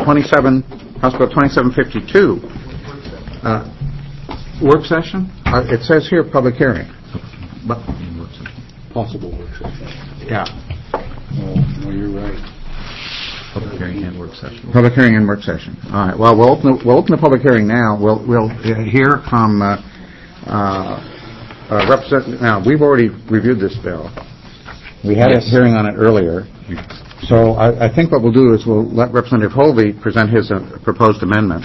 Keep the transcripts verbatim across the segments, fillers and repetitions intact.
twenty-seven, House Bill twenty-seven fifty-two. Uh, work session? Uh, it says here public hearing. But possible work session. Yeah. Oh, no, you're right. Public hearing and work session. Public hearing and work session. All right. Well, we'll open the, we'll open the public hearing now. We'll we'll uh, hear from uh, uh, uh, Representative. Now, we've already reviewed this bill. We had yes. a hearing on it earlier. So I, I think what we'll do is we'll let Representative Holvey present his uh, proposed amendment,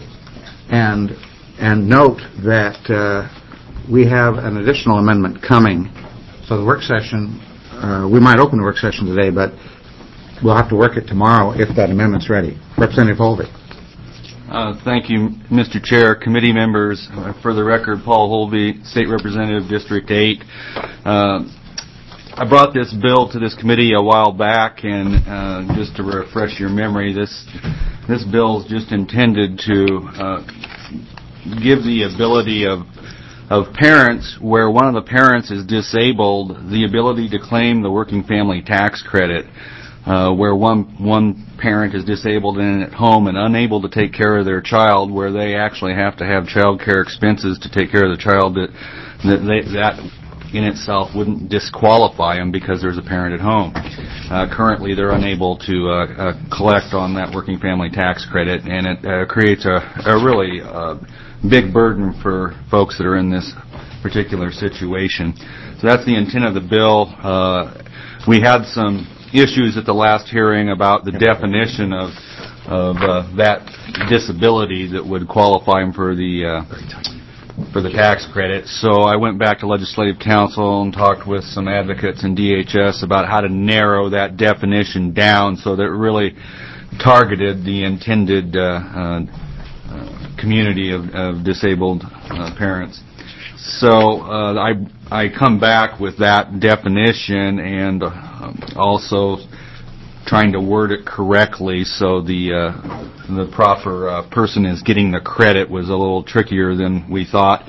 and and note that uh, we have an additional amendment coming. So the work session, uh, we might open the work session today, but we'll have to work it tomorrow if that amendment's ready. Representative Holvey. Uh, thank you, Mister Chair, committee members. Uh, for the record, Paul Holvey, State Representative, District eight. Uh, I brought this bill to this committee a while back, and uh, just to refresh your memory, this this bill is just intended to uh, give the ability of of parents where one of the parents is disabled the ability to claim the working family tax credit. Uh, where one one parent is disabled and at home and unable to take care of their child, where they actually have to have child care expenses to take care of the child, that that, they, that in itself wouldn't disqualify them because there's a parent at home. Uh, currently, they're unable to uh, uh, collect on that working family tax credit, and it uh, creates a, a really uh, big burden for folks that are in this particular situation. So that's the intent of the bill. Uh, we had some issues at the last hearing about the definition of of uh, that disability that would qualify him for the uh, for the tax credit. So I went back to Legislative Council and talked with some advocates in D H S about how to narrow that definition down so that it really targeted the intended uh, uh, uh, community of, of disabled uh, parents. So uh, I I come back with that definition and uh, also trying to word it correctly so the uh, the proper uh, person is getting the credit was a little trickier than we thought.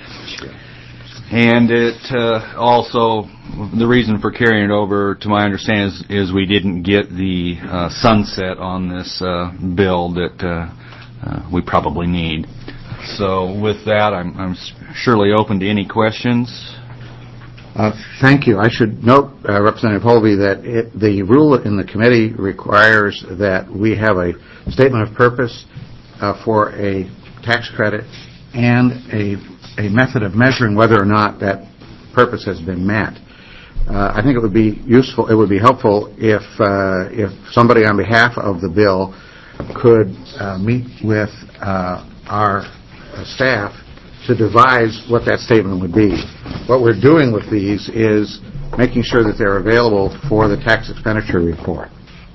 And it uh, also, the reason for carrying it over, to my understanding, is, is we didn't get the uh, sunset on this uh, bill that uh, uh, we probably need. So with that, I'm, I'm surely open to any questions. Uh, thank you. I should note, uh, Representative Holvey, that it, the rule in the committee requires that we have a statement of purpose uh, for a tax credit and a, a method of measuring whether or not that purpose has been met. Uh, I think it would be useful, it would be helpful if uh, if somebody on behalf of the bill could uh, meet with uh, our Uh, staff to devise what that statement would be. What we're doing with these is making sure that they're available for the tax expenditure report.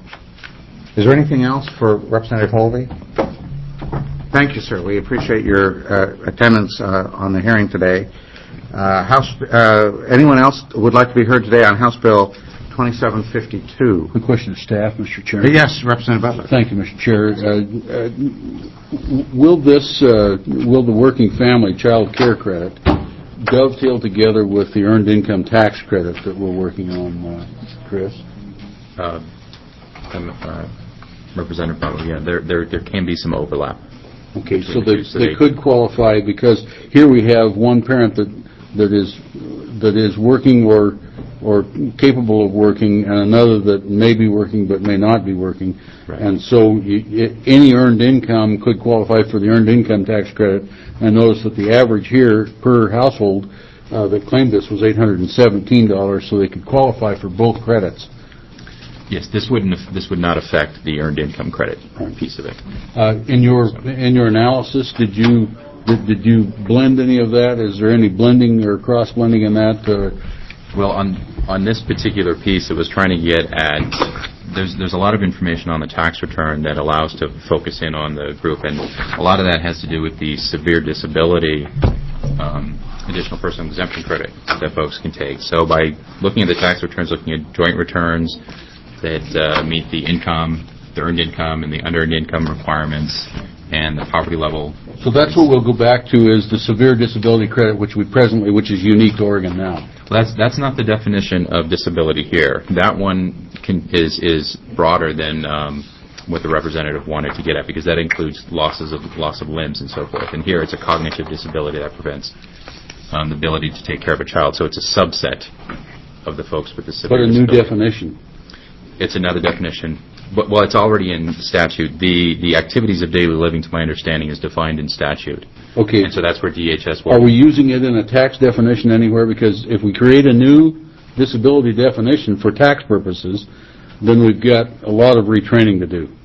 Is there anything else for Representative Holvey? Thank you, sir. We appreciate your uh, attendance uh, on the hearing today. Uh, House, uh, anyone else would like to be heard today on House Bill twenty-seven fifty-two? A question to staff, Mister Chairman. Yes, Representative Butler. Thank you, Mister Chair. Uh, uh, will this, uh, will the working family child care credit dovetail together with the earned income tax credit that we're working on, uh, Chris? Uh, uh, Representative Butler, yeah, there, there, there can be some overlap. Okay, so they, they could qualify because here we have one parent that that is that is working or or capable of working, and another that may be working but may not be working. Right. And so you, it, any earned income could qualify for the earned income tax credit. And notice that the average here per household uh, that claimed this was eight hundred seventeen dollars, so they could qualify for both credits. Yes, this wouldn't. This would not affect the earned income credit piece of it. Uh, in your in your analysis, did you did, did you blend any of that? Is there any blending or cross blending in that? Uh, Well, on on this particular piece, it was trying to get at, there's there's a lot of information on the tax return that allows to focus in on the group, and a lot of that has to do with the severe disability um, additional personal exemption credit that folks can take. So by looking at the tax returns, looking at joint returns that uh, meet the income, the earned income, and the unearned income requirements, and the poverty level. So that's what we'll go back to, is the severe disability credit, which we presently, which is unique to Oregon now. Well, that's that's not the definition of disability here. That one can, is is broader than um, what the representative wanted to get at, because that includes losses of loss of limbs and so forth. And here it's a cognitive disability that prevents um, the ability to take care of a child. So it's a subset of the folks with the severe But a new disability. definition. It's another definition. But, well, it's already in statute. The the activities of daily living, to my understanding, is defined in statute. Okay. And so that's where D H S will... Are we using it in a tax definition anywhere? Because if we create a new disability definition for tax purposes, then we've got a lot of retraining to do.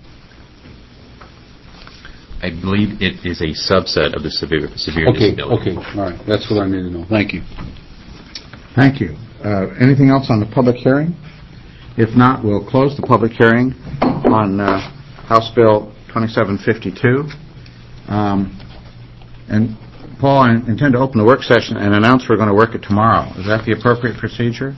I believe it is a subset of the severe severe Okay, disability. okay, all right. That's what I need to know. Thank you. Thank you. Uh, Anything else on the public hearing? If not, we'll close the public hearing on uh, House Bill twenty-seven fifty-two. Um, and, Paul, I intend to open the work session and announce we're going to work it tomorrow. Is that the appropriate procedure?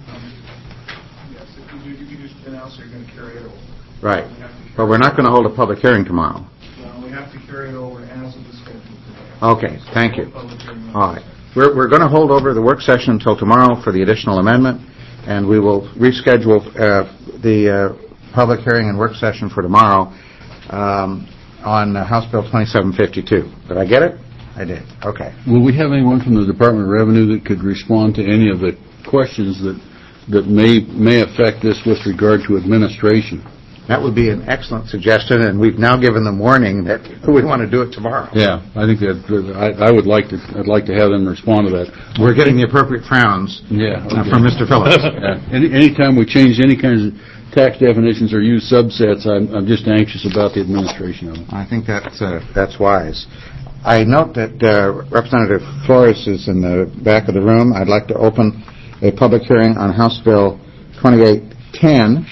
Yes, if you do, you can just announce you're going to carry it over. Right. But we're not going to hold a public hearing tomorrow. Well, we have to carry it over as of the schedule today. Okay, thank you. Public hearing. All right. We're, we're going to hold over the work session until tomorrow for the additional amendment, and we will reschedule uh, the uh, public hearing and work session for tomorrow um, on uh, House Bill twenty-seven fifty-two. Did I get it? I did. Okay. Will we have anyone from the Department of Revenue that could respond to any of the questions that that may may affect this with regard to administration? That would be an excellent suggestion, and we've now given them warning that we want to do it tomorrow. Yeah, I think that I, I would like to. I'd like to have them respond to that. We're getting the appropriate frowns Yeah, uh, okay. from Mister Phillips. Yeah. Any anytime we change any kinds of tax definitions or use subsets, I'm, I'm just anxious about the administration of them. I think that's uh, that's wise. I note that uh, Representative Flores is in the back of the room. I'd like to open a public hearing on House Bill twenty-eight ten.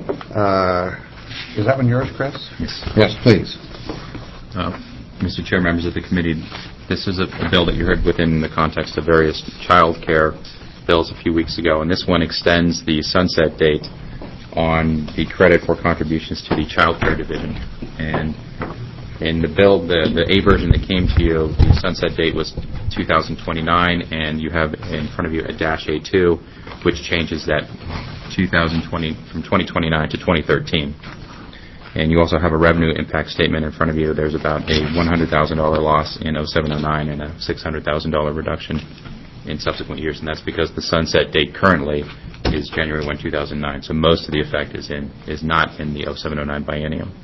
Uh, is that one yours, Chris? Yes. Yes, please. Uh, Mister Chair, members of the committee, this is a, a bill that you heard within the context of various child care bills a few weeks ago, and this one extends the sunset date on the credit for contributions to the child care division. And in the bill, the, the A version that came to you, the sunset date was two thousand twenty-nine, and you have in front of you a dash A two, which changes that two thousand twenty from twenty twenty-nine to twenty thirteen. And you also have a revenue impact statement in front of you. There's about a one hundred thousand dollars loss in oh seven oh nine and a six hundred thousand dollars reduction in subsequent years, and that's because the sunset date currently is January first, two thousand nine. So most of the effect is in is not in the oh seven oh nine biennium.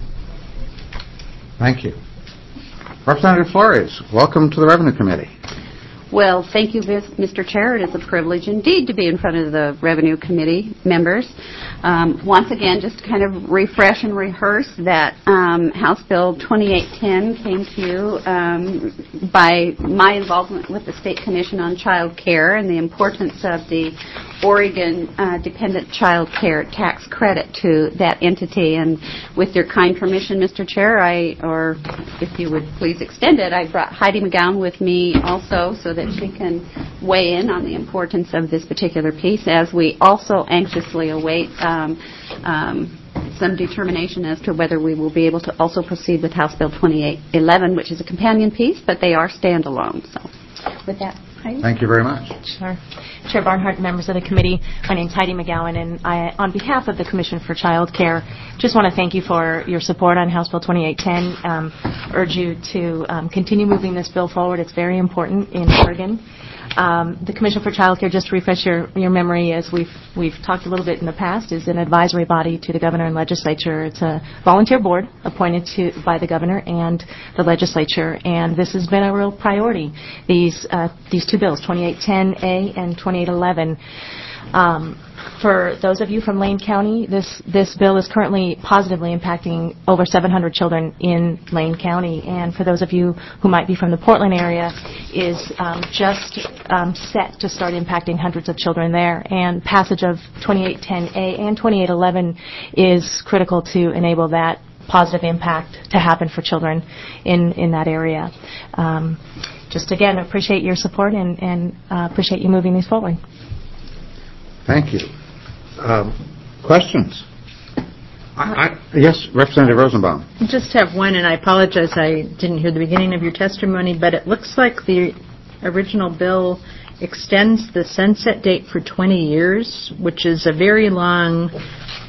Thank you. Representative Flores, welcome to the Revenue Committee. Well, thank you, Mister Chair. It is a privilege indeed to be in front of the Revenue Committee members. Um, once again, just to kind of refresh and rehearse that um, House Bill twenty-eight ten came to you um, by my involvement with the State Commission on Child Care and the importance of the Oregon uh, Dependent Child Care Tax Credit to that entity. And with your kind permission, Mister Chair, I, or if you would please extend it, I brought Heidi McGowan with me also so that she can weigh in on the importance of this particular piece, as we also anxiously await um, um, some determination as to whether we will be able to also proceed with House Bill twenty-eight eleven, which is a companion piece, but they are standalone. So with that, Heidi. Thank you very much. Sure. Chair Barnhart, members of the committee, my name is Heidi McGowan, and I, on behalf of the Commission for Child Care, just want to thank you for your support on House Bill twenty-eight ten. Um, urge you to um, continue moving this bill forward. It's very important in Oregon. Um, the Commission for Child Care, just to refresh your, your memory, as we've we've talked a little bit in the past, is an advisory body to the governor and legislature. It's a volunteer board appointed to by the governor and the legislature, and this has been a real priority. These uh, these two bills, twenty-eight ten A and twenty-eight eleven. Um, for those of you from Lane County, this this bill is currently positively impacting over seven hundred children in Lane County, and for those of you who might be from the Portland area, is um, just um, set to start impacting hundreds of children there. And passage of twenty-eight ten A and twenty-eight eleven is critical to enable that positive impact to happen for children in in that area. Um, just again, appreciate your support and, and uh, appreciate you moving these forward. Thank you. Um, questions? I, I, yes, Representative Rosenbaum. I just have one, and I apologize I didn't hear the beginning of your testimony, but it looks like the original bill extends the sunset date for twenty years, which is a very long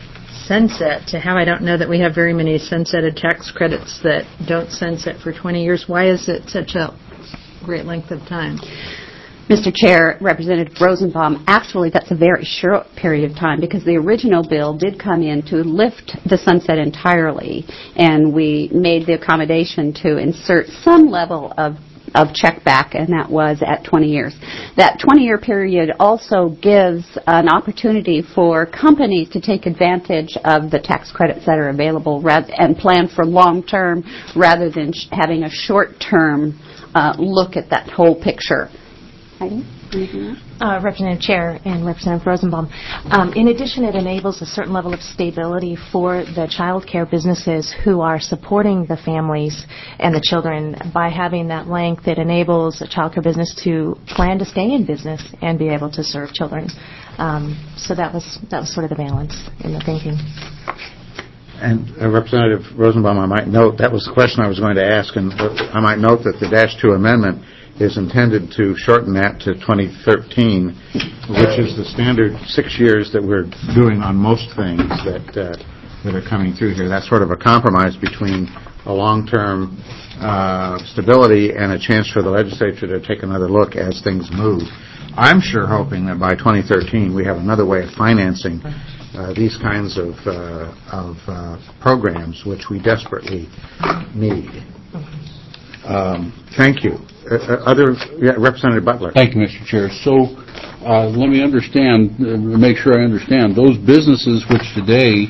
sunset to how I don't know that we have very many sunsetted tax credits that don't sunset for twenty years. Why is it such a great length of time? Mister Chair, Representative Rosenbaum, actually that's a very short period of time because the original bill did come in to lift the sunset entirely, and we made the accommodation to insert some level of of check back, and that was at twenty years. That twenty-year period also gives an opportunity for companies to take advantage of the tax credits that are available rather, and plan for long-term rather than sh- having a short-term uh, look at that whole picture. Heidi, anything else? Uh, Representative Chair and Representative Rosenbaum. Um, in addition, it enables a certain level of stability for the child care businesses who are supporting the families and the children. By having that length, it enables a child care business to plan to stay in business and be able to serve children. Um, so that was that was sort of the balance in the thinking. And uh, Representative Rosenbaum, I might note, that was the question I was going to ask, and I might note that the Dash two amendment is intended to shorten that to twenty thirteen, which is the standard six years that we're doing on most things that uh, that are coming through here. That's sort of a compromise between a long-term uh, stability and a chance for the legislature to take another look as things move. I'm sure hoping that by twenty thirteen we have another way of financing uh, these kinds of, uh, of uh, programs, which we desperately need. Um, thank you. Uh, other yeah, Representative Butler. Thank you, Mister Chair. So uh, let me understand, uh, make sure I understand. Those businesses which today,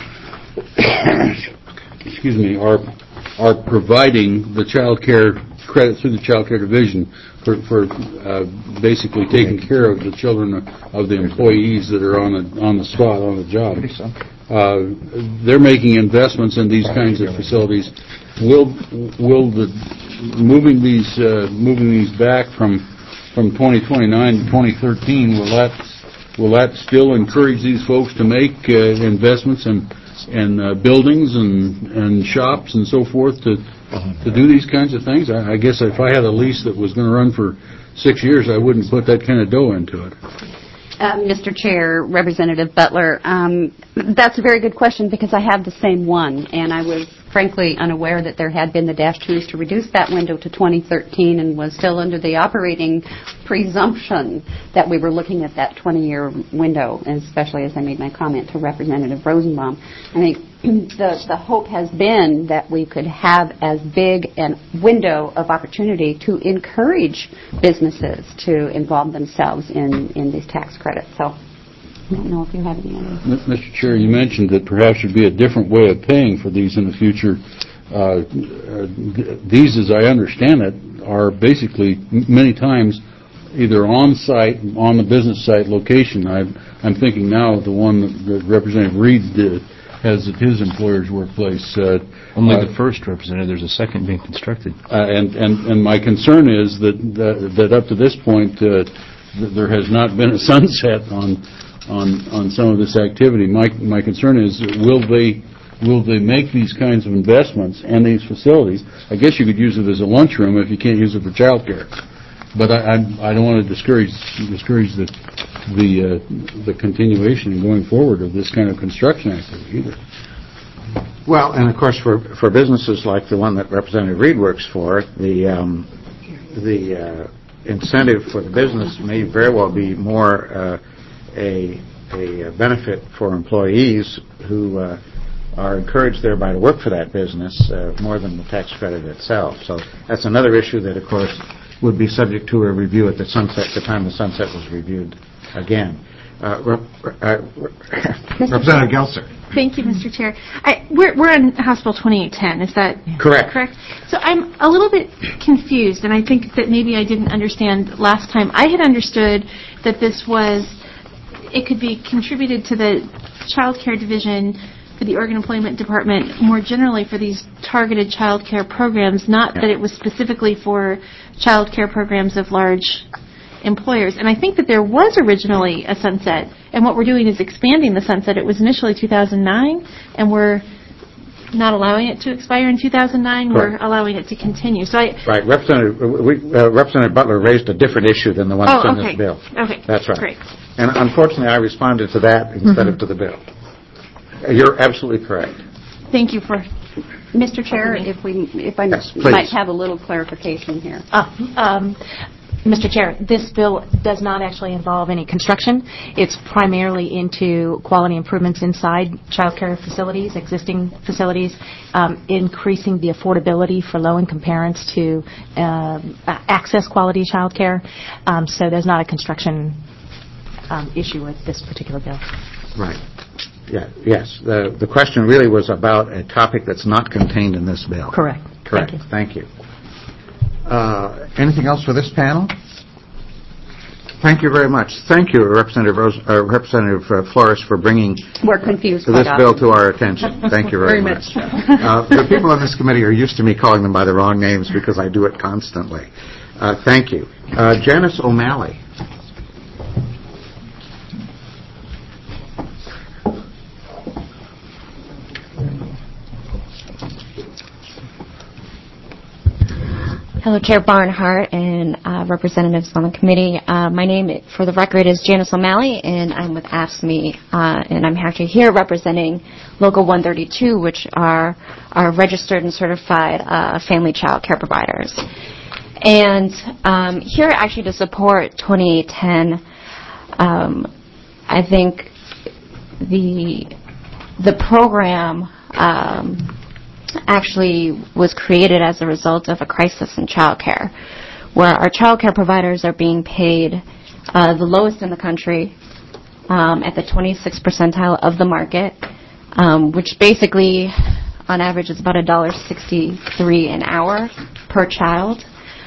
excuse me, are are providing the child care credit through the child care division for, for uh, basically taking care of the children of the employees that are on a, on the spot, on the job. Uh, they're making investments in these kinds of facilities. Will will the moving these uh, moving these back from from twenty twenty-nine to twenty thirteen, will that will that still encourage these folks to make uh, investments in in uh, buildings and and shops and so forth to to do these kinds of things? I, I guess if I had a lease that was going to run for six years, I wouldn't put that kind of dough into it. Uh, Mister Chair, Representative Butler, um, that's a very good question because I have the same one, and I was frankly unaware that there had been the Dash twos to reduce that window to twenty thirteen and was still under the operating presumption that we were looking at that twenty-year window, and especially as I made my comment to Representative Rosenbaum. I think the, the hope has been that we could have as big a window of opportunity to encourage businesses to involve themselves in, in these tax credits. So I don't know if you have any other. Mister Chair, you mentioned that perhaps should be a different way of paying for these in the future. Uh, uh, these, as I understand it, are basically many times either on-site, on the business site location. I'm, I'm thinking now of the one that, that Representative Reed did, has at his employer's workplace. Uh, Only uh, the first, Representative. There's a second being constructed. Uh, and, and, and my concern is that, that, that up to this point, uh, th- there has not been a sunset on on on some of this activity. My my concern is, will they will they make these kinds of investments in these facilities? I guess you could use it as a lunchroom if you can't use it for child care. But I I, I don't want to discourage discourage the the uh, the continuation and going forward of this kind of construction activity either. Well, and of course, for for businesses like the one that Representative Reed works for, the um, the uh, incentive for the business may very well be more uh, a a benefit for employees who uh, are encouraged thereby to work for that business uh, more than the tax credit itself. So that's another issue that, of course, would be subject to a review at the sunset, the time the sunset was reviewed again. Uh, Rep- uh, Representative Gelser. Thank you, Mister Chair. I, we're, we're on House Bill twenty-eight ten. Is that correct? Correct. So I'm a little bit confused, and I think that maybe I didn't understand last time. I had understood that this was, it could be contributed to the Child Care Division for the Oregon Employment Department more generally for these targeted child care programs, not yeah. that it was specifically for child care programs of large employers. And I think that there was originally a sunset, and what we're doing is expanding the sunset. It was initially two thousand nine, and we're not allowing it to expire in two thousand nine. Correct. We're allowing it to continue. So I right, Representative we, uh, Representative Butler raised a different issue than the one oh, that's in okay. this bill. Okay, that's right. Great. And unfortunately, I responded to that instead mm-hmm. of to the bill. You're absolutely correct. Thank you for... Mister Chair, if we, if I Yes, might please. have a little clarification here. Uh, um, Mister Chair, this bill does not actually involve any construction. It's primarily into quality improvements inside child care facilities, existing facilities, um, increasing the affordability for low-income parents to um, access quality child care. Um, so there's not a construction um, issue with this particular bill. Right. Yeah. Yes. The the question really was about a topic that's not contained in this bill. Correct. Correct. Thank you. Thank you. Uh, anything else for this panel? Thank you very much. Thank you, Representative Rose, uh, Representative uh, Flores, for bringing We're confused. this quite bill often. to our attention. Thank you very, Very much. much so. uh, the people on this committee are used to me calling them by the wrong names because I do it constantly. Uh, thank you. Uh, Janice O'Malley. Hello, Chair Barnhart and uh, representatives on the committee. Uh, my name, for the record, is Janice O'Malley, and I'm with A F S C M E, uh, and I'm actually here representing Local one thirty-two, which are our registered and certified uh, family child care providers. And um, here actually to support twenty-eight ten, um, I think the the program um, actually was created as a result of a crisis in child care, where our child care providers are being paid uh, the lowest in the country um, at the twenty-sixth percentile of the market, um, which basically on average is about one dollar sixty-three an hour per child.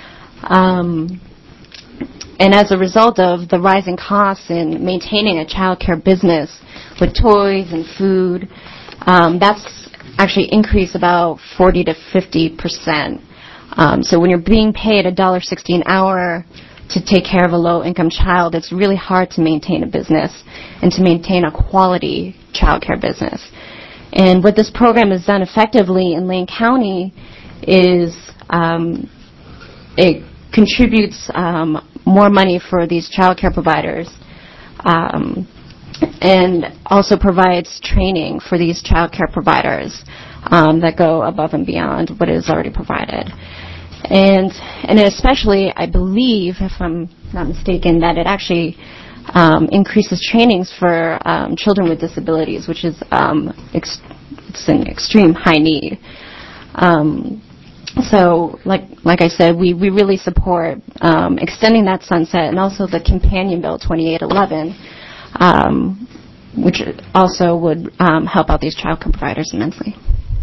Um, and as a result of the rising costs in maintaining a child care business with toys and food, um, that's actually increase about forty to fifty percent. Um, so when you're being paid one dollar sixty an hour to take care of a low-income child, it's really hard to maintain a business and to maintain a quality child care business. And what this program has done effectively in Lane County is um, it contributes um, more money for these child care providers um, and also provides training for these child care providers um, that go above and beyond what is already provided. And and especially, I believe, if I'm not mistaken, that it actually um, increases trainings for um, children with disabilities, which is um, ex- it's an extreme high need. Um, so, like like I said, we, we really support um, extending that sunset, and also the companion bill twenty-eight eleven, um, which also would um, help out these child care providers immensely.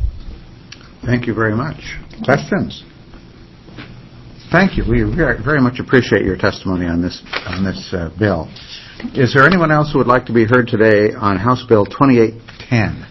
Thank you very much. Questions? Thank you. We very, very much appreciate your testimony on this on this uh, bill. Is there anyone else who would like to be heard today on House Bill twenty-eight ten?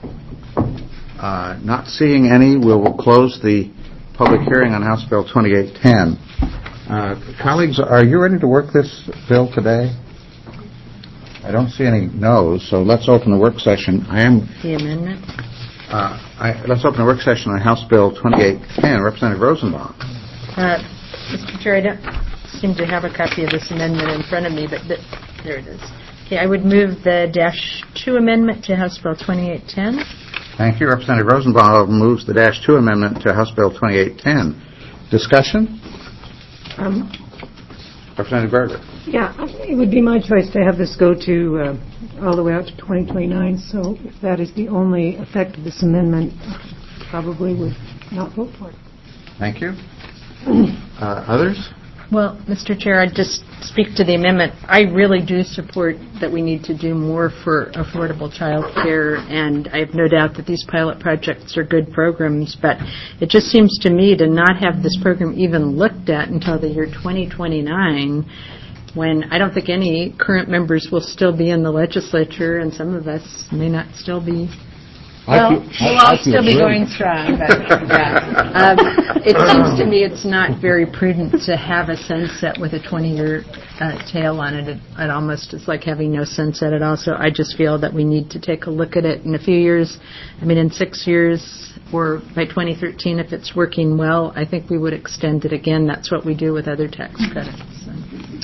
Uh, not seeing any, we will close the public hearing on House Bill twenty-eight ten. Uh, colleagues, are you ready to work this bill today? I don't see any no's, so let's open the work session. I am. The amendment? Uh, I, let's open the work session on House Bill twenty-eight ten. Representative Rosenbaum. Uh, Mister Chair, I don't seem to have a copy of this amendment in front of me, but th- there it is. Okay, I would move the dash two amendment to House Bill twenty-eight ten. Thank you. Representative Rosenbaum moves the dash two amendment to House Bill twenty-eight ten. Discussion? Um, Representative Berger. yeah, it would be my choice to have this go to uh, all the way out to twenty twenty-nine, so if that is the only effect of this amendment, probably would not vote for it. Thank you. Uh, others? Well, Mister Chair, I'd just speak to the amendment. I really do support that we need to do more for affordable child care, and I have no doubt that these pilot projects are good programs, but it just seems to me to not have this program even looked at until the year twenty twenty-nine, when I don't think any current members will still be in the legislature, and some of us may not still be. Well, we'll all still be going strong, but yeah. um, it seems to me it's not very prudent to have a sunset with a twenty-year uh, tail on it. it. It almost is like having no sunset at all. So I just feel that we need to take a look at it in a few years. I mean, in six years or by twenty thirteen, if it's working well, I think we would extend it again. That's what we do with other tax credits. So.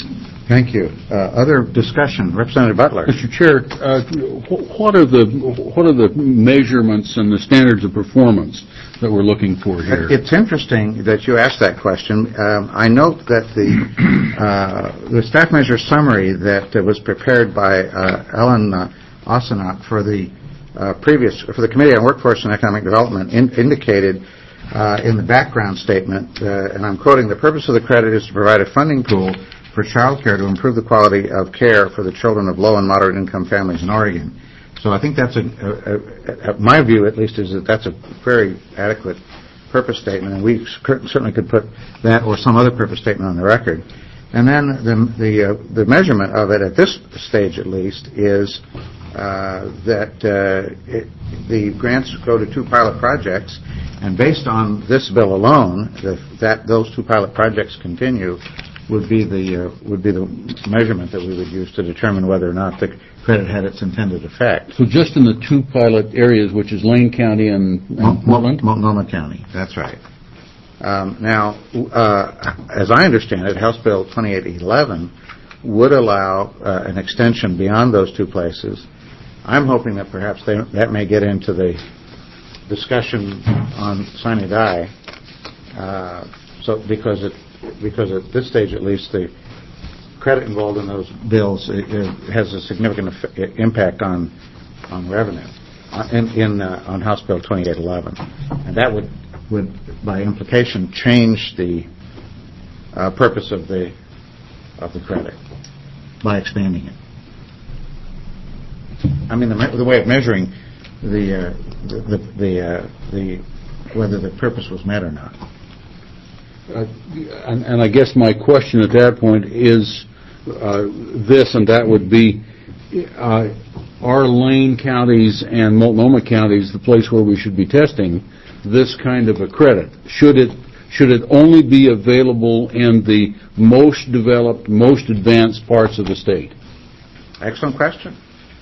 Thank you. Uh, Other discussion? Representative Butler. Mister Chair, uh, wh- what are the what are the measurements and the standards of performance that we're looking for here? It's interesting that you asked that question. Um, I note that the uh, the staff measure summary that uh, was prepared by uh, Ellen uh, Osenot for the uh, previous for the Committee on Workforce and Economic Development in, indicated uh, in the background statement, uh, and I'm quoting: "The purpose of the credit is to provide a funding pool for child care to improve the quality of care for the children of low and moderate income families in Oregon." So I think that's a, a, a, a my view at least is that that's a very adequate purpose statement, and we certainly could put that or some other purpose statement on the record. And then the the, uh, the measurement of it at this stage at least is uh, that uh, it, the grants go to two pilot projects, and based on this bill alone, the, that those two pilot projects continue would be the uh, would be the measurement that we would use to determine whether or not the credit had its intended effect. So just in the two pilot areas, which is Lane County and, and Multnomah? Multnomah County, that's right. Um, now, uh, as I understand it, House Bill twenty-eight eleven would allow uh, an extension beyond those two places. I'm hoping that perhaps they, that may get into the discussion on sine die, uh, so because it because at this stage, at least, the credit involved in those bills it, it has a significant effect, impact on on revenue uh, in, in uh, on House Bill twenty-eight eleven, and that would would by implication change the uh, purpose of the of the credit by expanding it. I mean, the, me- the way of measuring the uh, the the, the, uh, the whether the purpose was met or not. Uh, and, and I guess my question at that point is uh, this, and that would be, uh, are Lane counties and Multnomah counties the place where we should be testing this kind of a credit? Should it should it only be available in the most developed, most advanced parts of the state? Excellent question.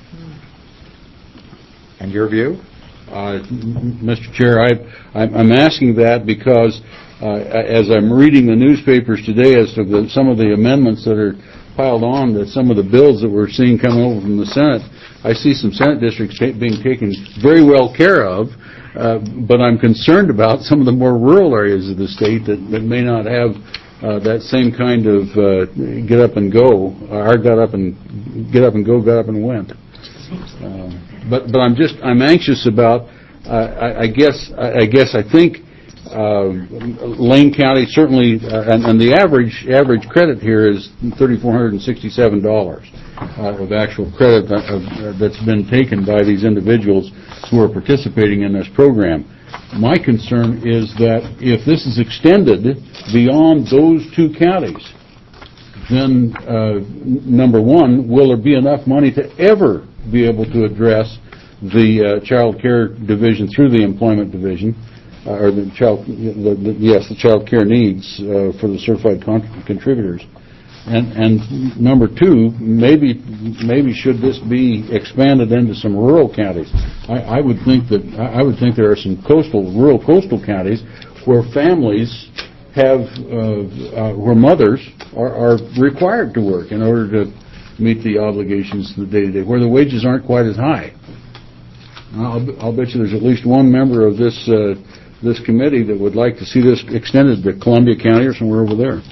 And your view? Uh, Mister Chair, I, I'm asking that because uh, as I'm reading the newspapers today as to the, some of the amendments that are piled on to some of the bills that we're seeing coming over from the Senate, I see some Senate districts ta- being taken very well care of, uh, but I'm concerned about some of the more rural areas of the state that, that may not have uh, that same kind of uh, get up and go, or got up and get up and go, got up and went. Uh, but but I'm just I'm anxious about. Uh, I, I guess I, I guess I think uh, Lane County certainly, uh, and, and the average average credit here is three thousand four hundred sixty-seven dollars uh, of actual credit that, uh, that's been taken by these individuals who are participating in this program. My concern is that if this is extended beyond those two counties, then uh, number one, will there be enough money to ever be able to address the uh, child care division through the employment division, uh, or the child, the, the, yes, the child care needs uh, for the certified con- contributors, and and number two, maybe maybe should this be expanded into some rural counties? I, I would think that I would think there are some coastal, rural coastal counties where families have uh, uh, where mothers are, are required to work in order to meet the obligations of the day-to-day, where the wages aren't quite as high. I'll, I'll bet you there's at least one member of this uh, this committee that would like to see this extended to Columbia County or somewhere over there.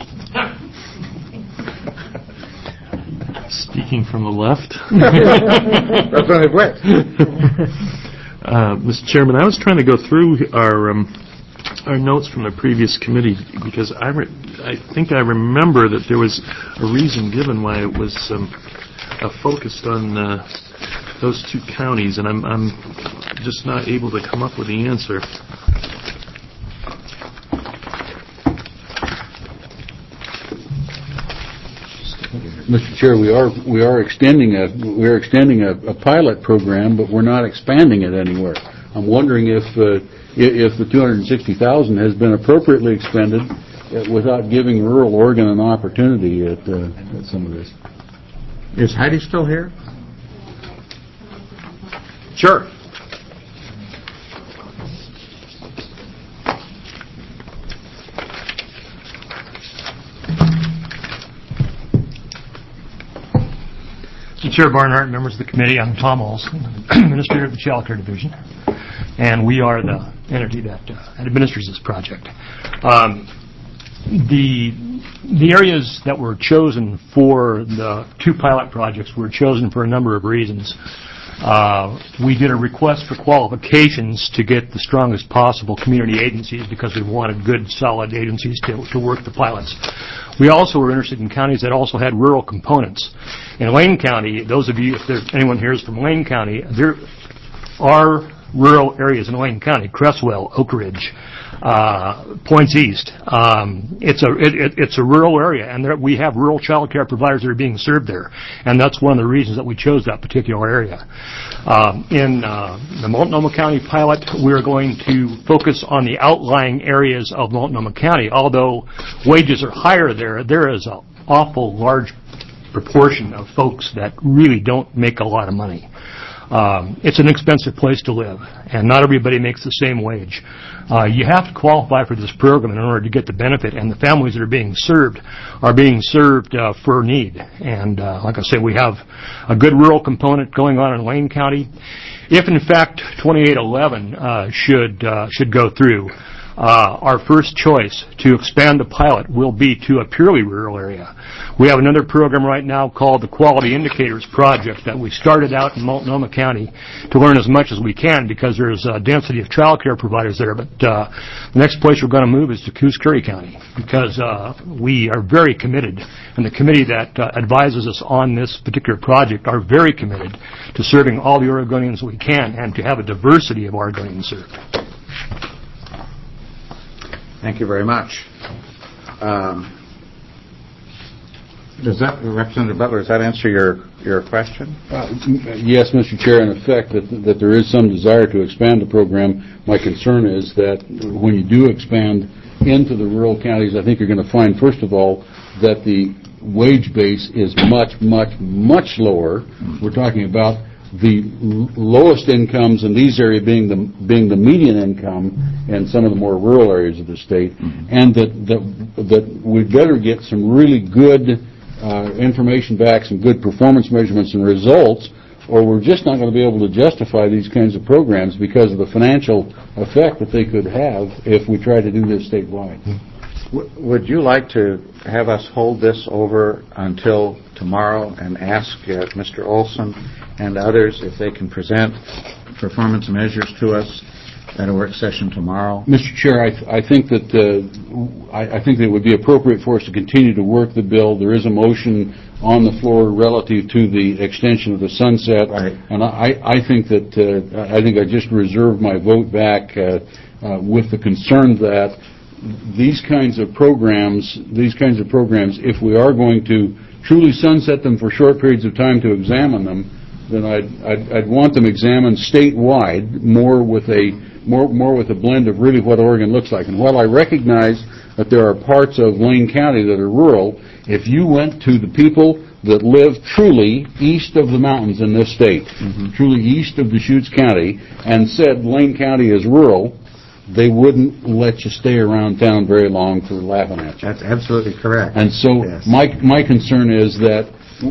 Speaking from the left. Representative Witt. uh, Mister Chairman, I was trying to go through our um, our notes from the previous committee because I, re- I think I remember that there was a reason given why it was um, uh, focused on uh, those two counties, and I'm, I'm just not able to come up with the answer. Mister Chair, we are we are extending a we are extending a, a pilot program, but we're not expanding it anywhere. I'm wondering if uh, if the two hundred sixty thousand dollars has been appropriately expended uh, without giving rural Oregon an opportunity at, uh, at some of this. Is Heidi still here? Sure. Chair Barnhart, members of the committee, I'm Tom Olson, Administrator of the Child Care Division, and we are the entity that uh, administers this project. Um, the the areas that were chosen for the two pilot projects were chosen for a number of reasons. Uh, we did a request for qualifications to get the strongest possible community agencies because we wanted good, solid agencies to, to work the pilots. We also were interested in counties that also had rural components. In Lane County, those of you, if there, anyone here is from Lane County, there are rural areas in Lane County, Cresswell, Oak Ridge, uh, Points East. Um, it's a it, it, it's a rural area, and there, we have rural child care providers that are being served there, and that's one of the reasons that we chose that particular area. Um, in uh, the Multnomah County pilot, we're going to focus on the outlying areas of Multnomah County. Although wages are higher there, there is an awful large proportion of folks that really don't make a lot of money. Um, it's an expensive place to live, and not everybody makes the same wage. Uh, you have to qualify for this program in order to get the benefit, and the families that are being served are being served uh, for need. And uh, like I say, we have a good rural component going on in Lane County. If, in fact, twenty-eight eleven uh, should uh, should go through, uh, our first choice to expand the pilot will be to a purely rural area. We have another program right now called the Quality Indicators Project that we started out in Multnomah County to learn as much as we can because there's a density of child care providers there. But uh, the next place we're going to move is to Coos Curry County because uh, we are very committed, and the committee that uh, advises us on this particular project are very committed to serving all the Oregonians we can and to have a diversity of Oregonians served. Thank you very much. Um, Does that, Representative Butler, does that answer your, your question? Uh, yes, Mister Chair, in effect, that, that there is some desire to expand the program. My concern is that when you do expand into the rural counties, I think you're going to find, first of all, that the wage base is much, much, much lower. We're talking about the lowest incomes in these areas being the being the median income in some of the more rural areas of the state, mm-hmm. and that, that that we better get some really good Uh, information back, some good performance measurements and results, or we're just not going to be able to justify these kinds of programs because of the financial effect that they could have if we try to do this statewide. W- would you like to have us hold this over until tomorrow and ask uh, Mister Olson and others if they can present performance measures to us at a work session tomorrow? Mister Chair, I, th- I think that uh, I, I think that it would be appropriate for us to continue to work the bill. There is a motion on the floor relative to the extension of the sunset, right. and I, I think that uh, I think I just reserve my vote back uh, uh, with the concern that these kinds of programs, these kinds of programs, if we are going to truly sunset them for short periods of time to examine them, then I'd, I'd, I'd want them examined statewide, more with a more more with a blend of really what Oregon looks like. And while I recognize that there are parts of Lane County that are rural, if you went to the people that live truly east of the mountains in this state, mm-hmm. truly east of Deschutes County, and said Lane County is rural, they wouldn't let you stay around town very long for laughing at you. That's absolutely correct. And so yes. my my concern is that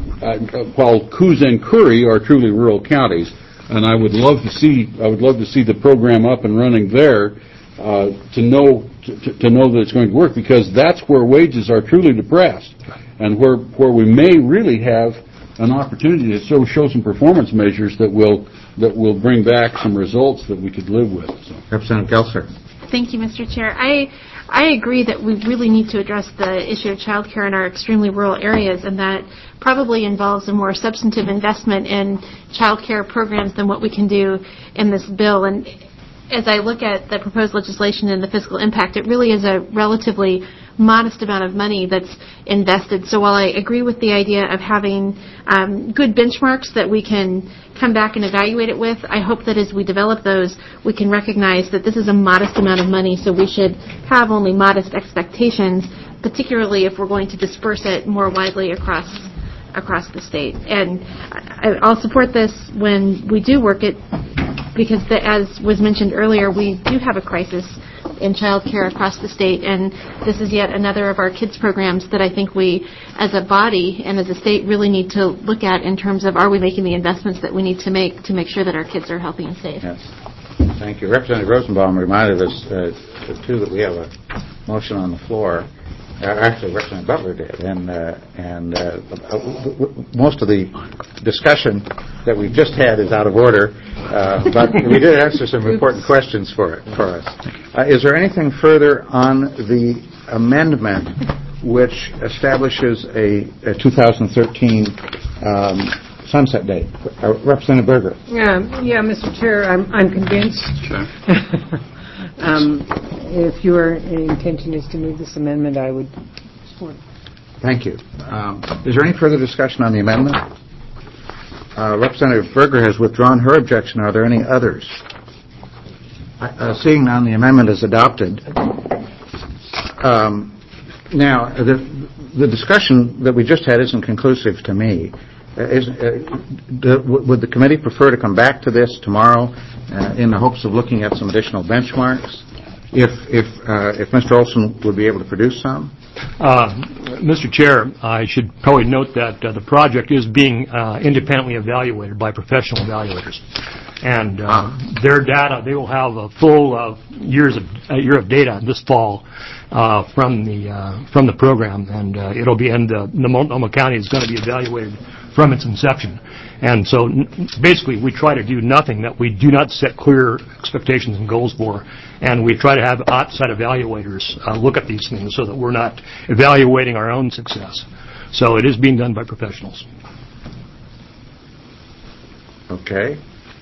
uh, while Coos and Curry are truly rural counties, and I would love to see I would love to see the program up and running there uh, to know to, to know that it's going to work, because that's where wages are truly depressed, and where where we may really have an opportunity to show, show some performance measures that will that will bring back some results that we could live with. So. Representative Gelser. Thank you, Mister Chair. I I agree that we really need to address the issue of child care in our extremely rural areas, and that probably involves a more substantive investment in child care programs than what we can do in this bill. And as I look at the proposed legislation and the fiscal impact, it really is a relatively modest amount of money that's invested. So while I agree with the idea of having um, good benchmarks that we can come back and evaluate it with, I hope that as we develop those, we can recognize that this is a modest amount of money, so we should have only modest expectations, particularly if we're going to disperse it more widely across across the state. And I, I'll support this when we do work it, because the, as was mentioned earlier, we do have a crisis in childcare across the state, and this is yet another of our kids programs that I think we, as a body and as a state, really need to look at in terms of are we making the investments that we need to make to make sure that our kids are healthy and safe. Yes. Thank you. Representative Rosenbaum reminded us, uh, too, that we have a motion on the floor. Uh, actually, Representative Butler did, and uh, and uh, w- w- most of the discussion that we've just had is out of order, uh, but we did answer some important questions for it for us. Uh, is there anything further on the amendment which establishes a, a two thousand thirteen um, sunset date? Uh, Representative Berger. Yeah, yeah, Mister Chair, I'm I'm convinced. Sure. um, if your intention is to move this amendment, I would support it. Thank you. Um, is there any further discussion on the amendment? Uh, Representative Berger has withdrawn her objection. Are there any others? Uh, seeing none, the amendment is adopted. Um, now, the, the discussion that we just had isn't conclusive to me. Uh, is, uh, do, would the committee prefer to come back to this tomorrow uh, in the hopes of looking at some additional benchmarks? If if uh, if Mister Olson would be able to produce some? Uh, Mister Chair, I should probably note that uh, the project is being uh, independently evaluated by professional evaluators. And uh, ah. their data, they will have a full uh, years of a year of data this fall uh, from the uh, from the program, and uh, it'll be and uh, the Multnomah County is going to be evaluated from its inception. And so n- basically we try to do nothing that we do not set clear expectations and goals for, and we try to have outside evaluators uh, look at these things so that we're not evaluating our own success. So it is being done by professionals. Okay.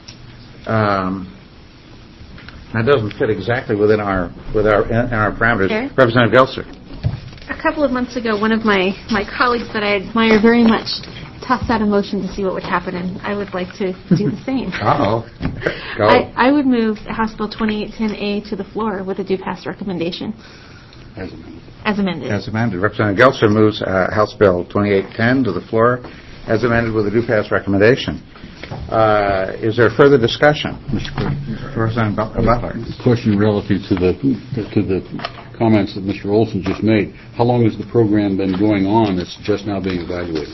Um, that doesn't fit exactly within our with our in our parameters. Sure. Representative Gelser. A couple of months ago, one of my, my colleagues that I admire very much tossed out a motion to see what would happen, and I would like to do the same. Uh-oh. Go. I, I would move House Bill twenty-eight ten A to the floor with a do pass recommendation. As amended. As amended. As amended. Representative Gelser moves uh, House Bill twenty-eight ten to the floor as amended with a do pass recommendation. Uh, is there further discussion? Mister Representative Butler. Question relative to the to the comments that Mister Olson just made. How long has the program been going on? It's just now being evaluated.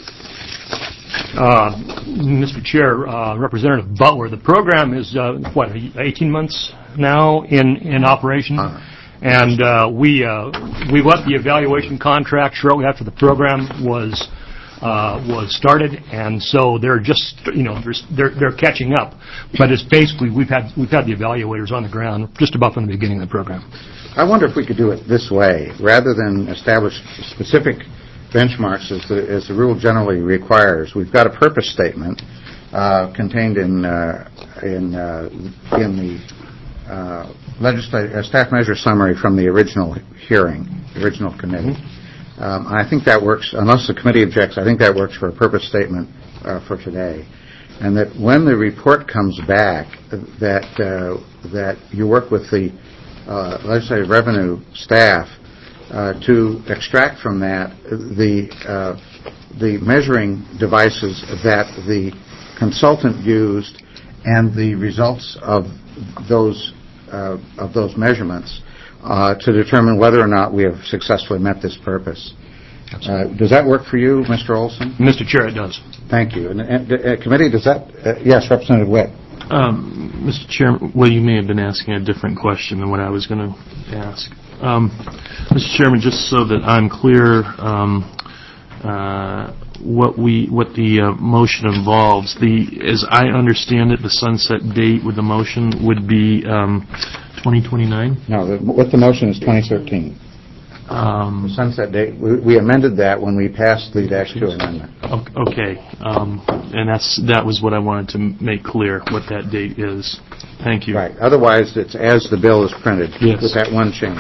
Uh, Mister Chair, uh, Representative Butler, the program is uh, what eighteen months now in in operation, uh-huh. and uh, we uh, we let the evaluation contract shortly after the program was. Uh, was started, and so they're just, you know, they're they're catching up. But it's basically we've had we've had the evaluators on the ground just about from the beginning of the program. I wonder if we could do it this way, rather than establish specific benchmarks as the as the rule generally requires. We've got a purpose statement uh, contained in uh, in uh, in the uh, legislative uh, staff measure summary from the original hearing, the original committee. Mm-hmm. Um, I think that works, unless the committee objects, I think that works for a purpose statement uh, for today. And that when the report comes back, that uh, that you work with the uh, legislative revenue staff uh, to extract from that the uh, the measuring devices that the consultant used and the results of those uh, of those measurements. Uh, to determine whether or not we have successfully met this purpose. Uh, does that work for you, Mister Olson? Mister Chair, it does. Thank you. And, and uh, committee, does that? Uh, yes, Representative Witt. Um, Mister Chairman, well, you may have been asking a different question than what I was going to ask. Um, Mister Chairman, just so that I'm clear, um, uh, what we what the uh, motion involves, the as I understand it, the sunset date with the motion would be. Um, twenty twenty-nine? No, the, what the motion is twenty thirteen. Um, the sunset date, we, we amended that when we passed the dash two amendment. Okay, um, and that's that was what I wanted to make clear, what that date is. Thank you. Right. Otherwise, it's as the bill is printed, yes. With that one change.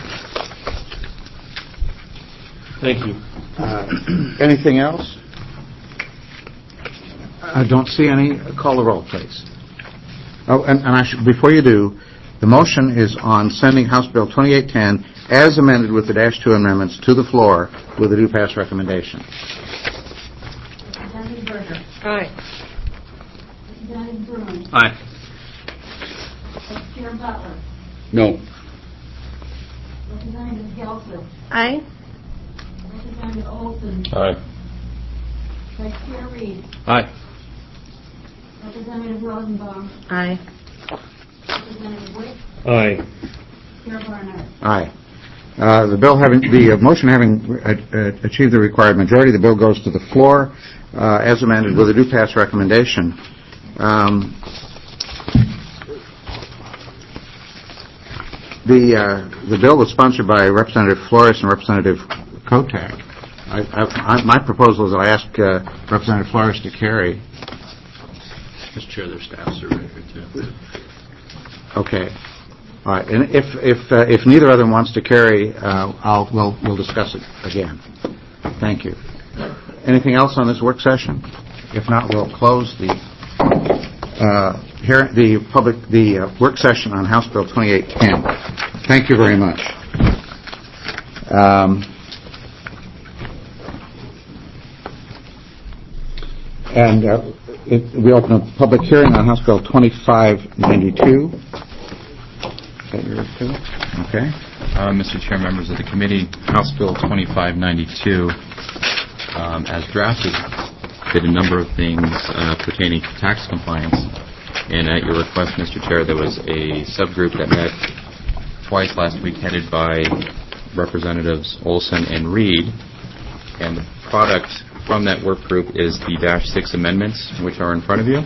Thank you. Uh, anything else? I don't see any. Call the roll, please. Oh, and, and I should, before you do, the motion is on sending House Bill twenty-eight ten as amended with the dash two amendments to the floor with a do pass recommendation. Representative Berger. Aye. Representative Bruin. Aye. Chair Butler. No. Representative Gelson. Aye. Representative Olson. Aye. Vice Chair Reed. Aye. Representative Rosenbaum. Aye. Representative Witt. Aye. Chair Barnhart. Aye. Uh, The bill having, the uh, motion having uh, uh, achieved the required majority, the bill goes to the floor uh, as amended with a do pass recommendation. Um, The uh, the bill was sponsored by Representative Flores and Representative Kotak. I, I, I, my proposal is that I ask uh, Representative Flores to carry. Mister Chair, their staffs are ready too. Okay. All right. And if if uh, if neither of them wants to carry, uh, I'll we'll we'll discuss it again. Thank you. Anything else on this work session? If not, we'll close the uh, here the public the uh, work session on House Bill twenty-eight ten. Thank you very much. Um, and uh, it, we open a public hearing on House Bill twenty-five ninety-two. Okay. Uh, Mister Chair, members of the committee, House Bill twenty-five ninety-two, um, as drafted, did a number of things uh, pertaining to tax compliance. And at your request, Mister Chair, there was a subgroup that met twice last week, headed by Representatives Olson and Reed. And the product from that work group is the Dash six amendments, which are in front of you.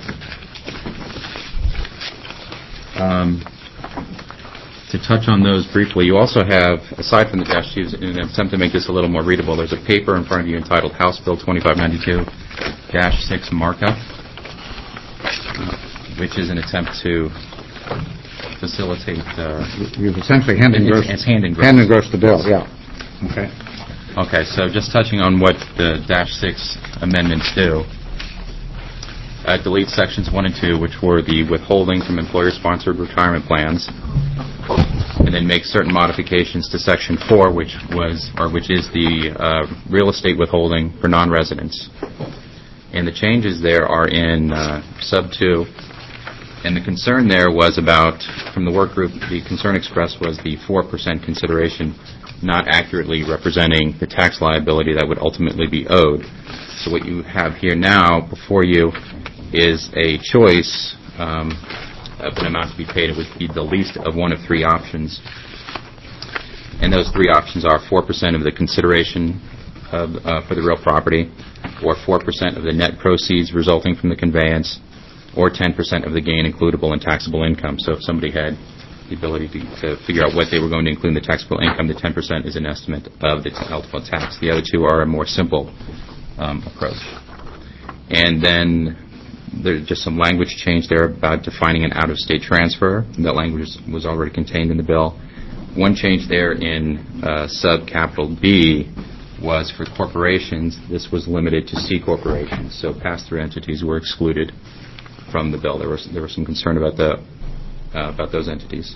Um, To touch on those briefly, you also have, aside from the dash twos, in an attempt to make this a little more readable, there's a paper in front of you entitled House Bill twenty-five ninety-two dash six Markup, uh, which is an attempt to facilitate... Uh, You've essentially hand engrossed, it's hand engrossed. hand engrossed the bill, yeah. Okay. Okay, so just touching on what the dash six amendments do. Uh, delete sections one and two, which were the withholding from employer-sponsored retirement plans, and then make certain modifications to section four, which was, or which is the uh, real estate withholding for non-residents. And the changes there are in uh, sub two, and the concern there was about, from the work group, the concern expressed was the four percent consideration not accurately representing the tax liability that would ultimately be owed. So what you have here now before you is a choice um, of an amount to be paid. It would be the least of one of three options. And those three options are four percent of the consideration of, uh, for the real property, or four percent of the net proceeds resulting from the conveyance, or ten percent of the gain includable in taxable income. So if somebody had the ability to, to figure out what they were going to include in the taxable income, the ten percent is an estimate of the eligible tax. The other two are a more simple um, approach. And then there's just some language change there about defining an out-of-state transfer. That language was already contained in the bill. One change there in uh, sub-capital B was for corporations. This was limited to C corporations, so pass-through entities were excluded from the bill. There was there was some concern about the uh, about those entities.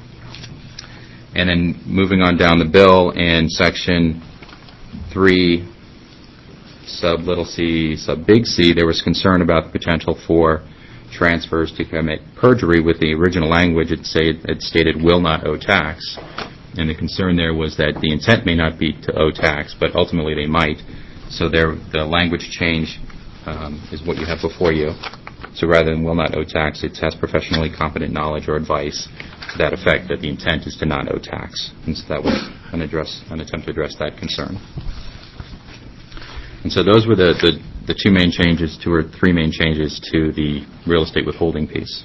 And then moving on down the bill in section three, sub little c, sub big C, there was concern about the potential for transfers to commit perjury. With the original language, it, say, it stated will not owe tax. And the concern there was that the intent may not be to owe tax, but ultimately they might. So there, the language change um, is what you have before you. So rather than will not owe tax, it has professionally competent knowledge or advice to that effect, that the intent is to not owe tax. And so that was an, address, an attempt to address that concern. And so those were the, the, the two main changes, two or three main changes to the real estate withholding piece.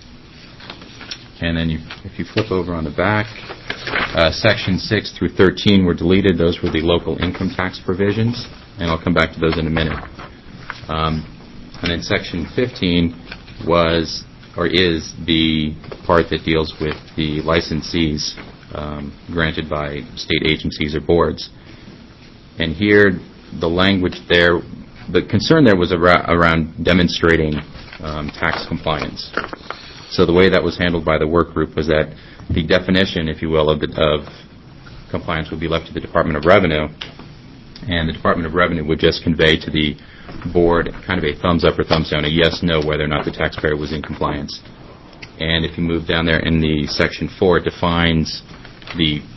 And then you, if you flip over on the back, uh, section six through thirteen were deleted. Those were the local income tax provisions, and I'll come back to those in a minute. Um, and then section fifteen was, or is, the part that deals with the licensees um, granted by state agencies or boards. And here, the language there, the concern there was ar- around demonstrating um, tax compliance. So the way that was handled by the work group was that the definition, if you will, of, the, of compliance would be left to the Department of Revenue, and the Department of Revenue would just convey to the board kind of a thumbs up or thumbs down, a yes, no, whether or not the taxpayer was in compliance. And if you move down there in the section four, it defines the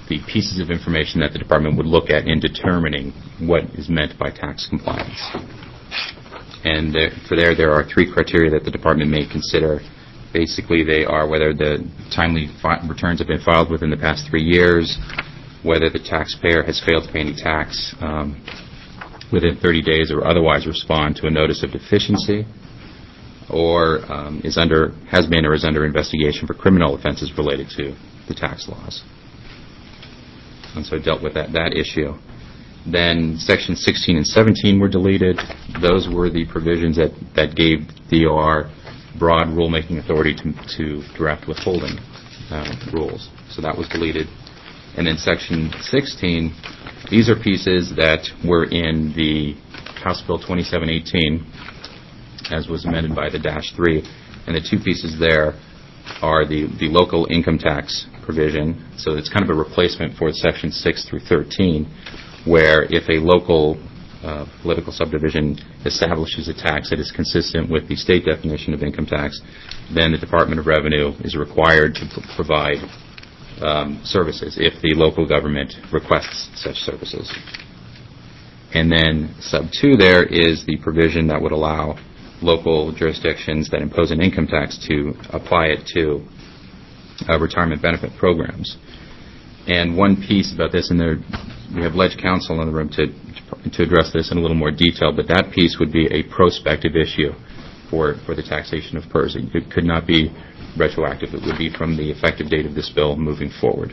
the pieces of information that the department would look at in determining what is meant by tax compliance. And there, for there, there are three criteria that the department may consider. Basically, they are whether the timely fi- returns have been filed within the past three years, whether the taxpayer has failed to pay any tax um, within thirty days or otherwise respond to a notice of deficiency, or um, is under, has been or is under investigation for criminal offenses related to the tax laws. And so dealt with that, that issue. Then Section sixteen and seventeen were deleted. Those were the provisions that, that gave D O R broad rulemaking authority to, to draft withholding uh, rules. So that was deleted. And then Section sixteen, these are pieces that were in the House Bill twenty-seven eighteen, as was amended by the Dash three. And the two pieces there are the, the local income tax provision. So it's kind of a replacement for Section six through thirteen, where if a local uh, political subdivision establishes a tax that is consistent with the state definition of income tax, then the Department of Revenue is required to pr- provide um, services if the local government requests such services. And then sub two there is the provision that would allow local jurisdictions that impose an income tax to apply it to uh, retirement benefit programs. And one piece about this, and there we have Ledge Counsel in the room to to address this in a little more detail, but that piece would be a prospective issue for, for the taxation of P E R S. It could not be retroactive. It would be from the effective date of this bill moving forward.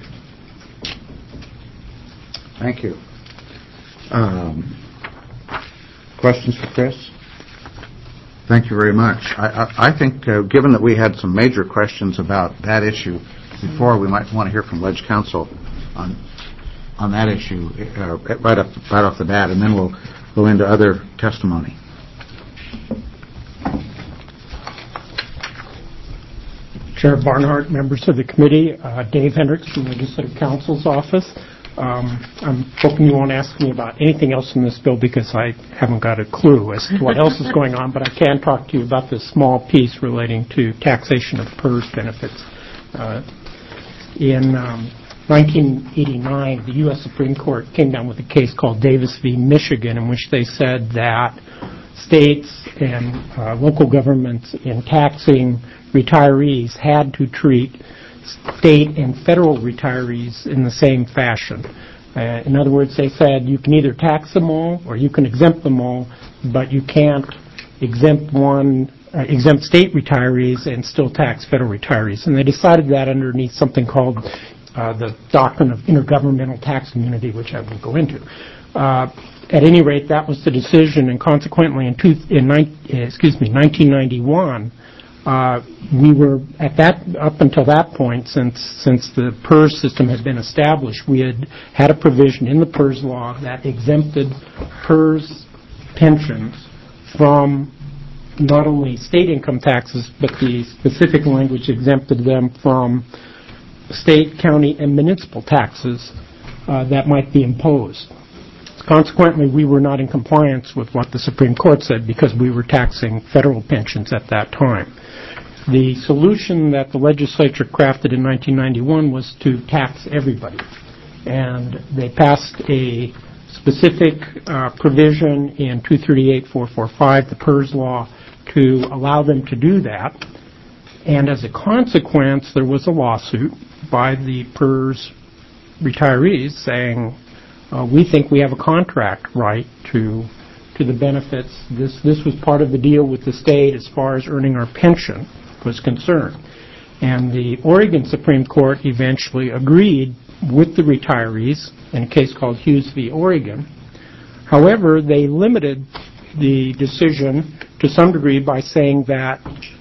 Thank you. Um, questions for Chris? Thank you very much. I, I, I think, uh, given that we had some major questions about that issue before, we might want to hear from Ledge Counsel on on that issue uh, right up right off the bat, and then we'll go into other testimony. Chair Barnhart, members of the committee, uh, Dave Hendricks from Legislative Counsel's office. Um, I'm hoping you won't ask me about anything else in this bill because I haven't got a clue as to what else is going on, but I can talk to you about this small piece relating to taxation of P E R S benefits. Uh, in um, nineteen eighty-nine, the U S Supreme Court came down with a case called Davis v. Michigan, in which they said that states and uh, local governments in taxing retirees had to treat state and federal retirees in the same fashion. Uh, in other words, they said you can either tax them all or you can exempt them all, but you can't exempt one, uh, exempt state retirees and still tax federal retirees. And they decided that underneath something called uh, the doctrine of intergovernmental tax immunity, which I won't go into. Uh, at any rate, that was the decision, and consequently, in, two, in nine, excuse me, nineteen ninety-one. Uh, we were at that up until that point, since since the P E R S system had been established, we had had a provision in the P E R S law that exempted P E R S pensions from not only state income taxes, but the specific language exempted them from state, county, and municipal taxes uh, that might be imposed. Consequently, we were not in compliance with what the Supreme Court said because we were taxing federal pensions at that time. The solution that the legislature crafted in nineteen ninety-one was to tax everybody. And they passed a specific uh, provision in two thirty-eight four forty-five, the P E R S law, to allow them to do that. And as a consequence, there was a lawsuit by the P E R S retirees saying, uh, we think we have a contract right to to the benefits. This, this was part of the deal with the state as far as earning our pension was concerned. And the Oregon Supreme Court eventually agreed with the retirees in a case called Hughes v. Oregon. However, they limited the decision to some degree by saying that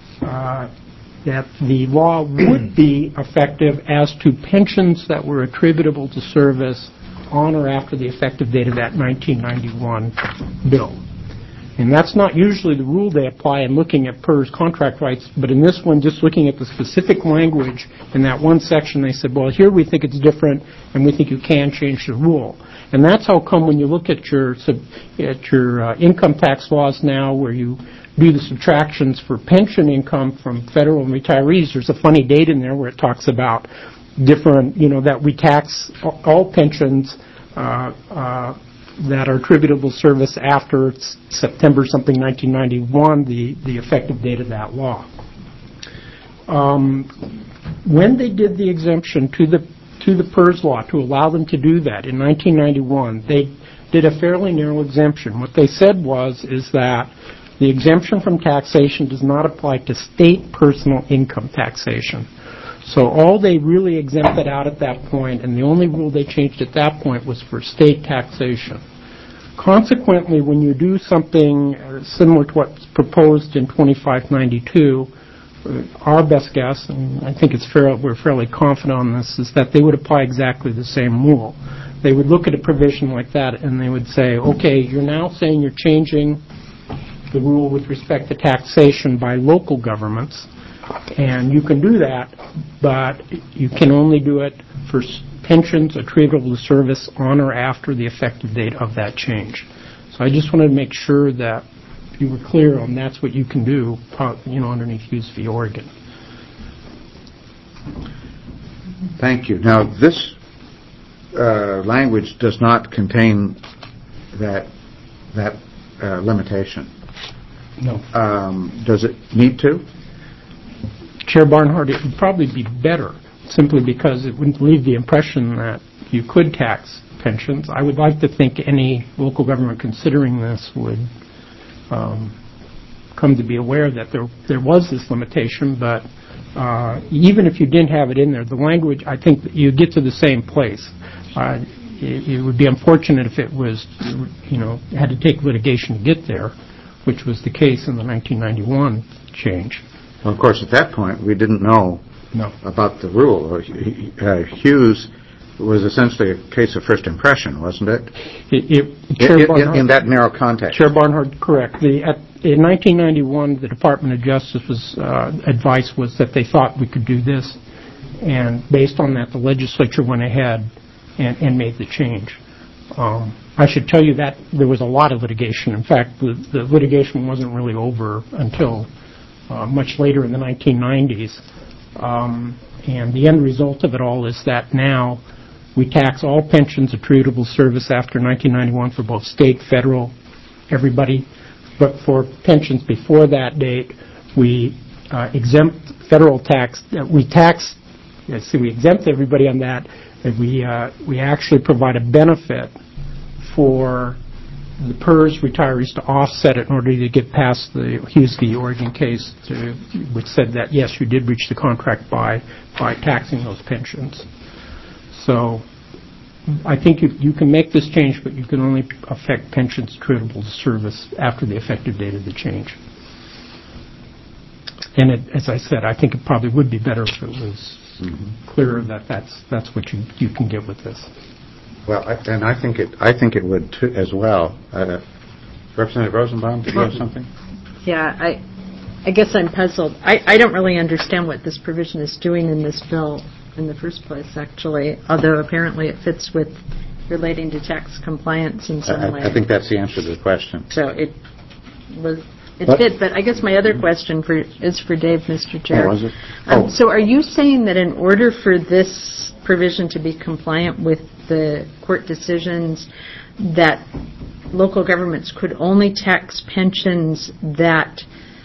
uh, that the law would be effective as to pensions that were attributable to service on or after the effective date of that nineteen ninety-one bill. And that's not usually the rule they apply in looking at P E R S contract rights, but in this one, just looking at the specific language in that one section, they said, well, here we think it's different, and we think you can change the rule. And that's how come when you look at your at your uh, income tax laws now, where you do the subtractions for pension income from federal and retirees, there's a funny date in there where it talks about different, you know, that we tax all pensions uh, uh, that are attributable service after September something nineteen ninety-one, the, the effective date of that law. Um, when they did the exemption to the to the PERS law to allow them to do that in nineteen ninety-one, they did a fairly narrow exemption. What they said was is that the exemption from taxation does not apply to state personal income taxation. So all they really exempted out at that point, and the only rule they changed at that point, was for state taxation. Consequently, when you do something similar to what's proposed in twenty-five ninety-two, our best guess, and I think it's fair, we're fairly confident on this, is that they would apply exactly the same rule. They would look at a provision like that and they would say, okay, you're now saying you're changing the rule with respect to taxation by local governments, and you can do that, but you can only do it for pensions attributable to service on or after the effective date of that change. So I just wanted to make sure that you were clear on that's what you can do, uh, you know, underneath Hughes v. Oregon. Thank you. Now, this uh, language does not contain that that uh, limitation. No. Um, does it need to? Chair Barnhart, it would probably be better, simply because it wouldn't leave the impression that you could tax pensions. I would like to think any local government considering this would um, come to be aware that there there was this limitation, but uh, even if you didn't have it in there, the language, I think that you get to the same place. Uh, it, it would be unfortunate if it was, you know, had to take litigation to get there, which was the case in the nineteen ninety-one change. Well, of course, at that point, we didn't know no. about the rule. Uh, Hughes was essentially a case of first impression, wasn't it? It, it, it, in, in that narrow context. Chair Barnhart, correct. The, at, in nineteen ninety-one, the Department of Justice was, uh, advice was that they thought we could do this, and based on that, the legislature went ahead and, and made the change. Um, I should tell you that there was a lot of litigation. In fact, the, the litigation wasn't really over until uh, much later in the nineteen nineties. Um, and the end result of it all is that now we tax all pensions attributable service after nineteen ninety-one for both state, federal, everybody. But for pensions before that date, we uh, exempt federal tax. Uh, we tax, let's see, we exempt everybody on that. And we uh, we actually provide a benefit for the PERS retirees to offset it in order to get past the Hughes v. Oregon case, to, which said that yes, you did reach the contract by by taxing those pensions. So I think you, you can make this change, but you can only affect pensions attributable to service after the effective date of the change. And it, as I said, I think it probably would be better if it was mm-hmm. clearer that that's that's what you you can get with this. Well, I, and I think it I think it would too, as well. Uh, Representative Rosenbaum, did you have something? Yeah, I I guess I'm puzzled. I, I don't really understand what this provision is doing in this bill in the first place, actually, although apparently it fits with relating to tax compliance in some I, way. I think that's the answer to the question. So it was it what? fit, but I guess my other question for is for Dave, Mister Chair. Oh, was it? Um, oh. So are you saying that in order for this provision to be compliant with the court decisions, that local governments could only tax pensions that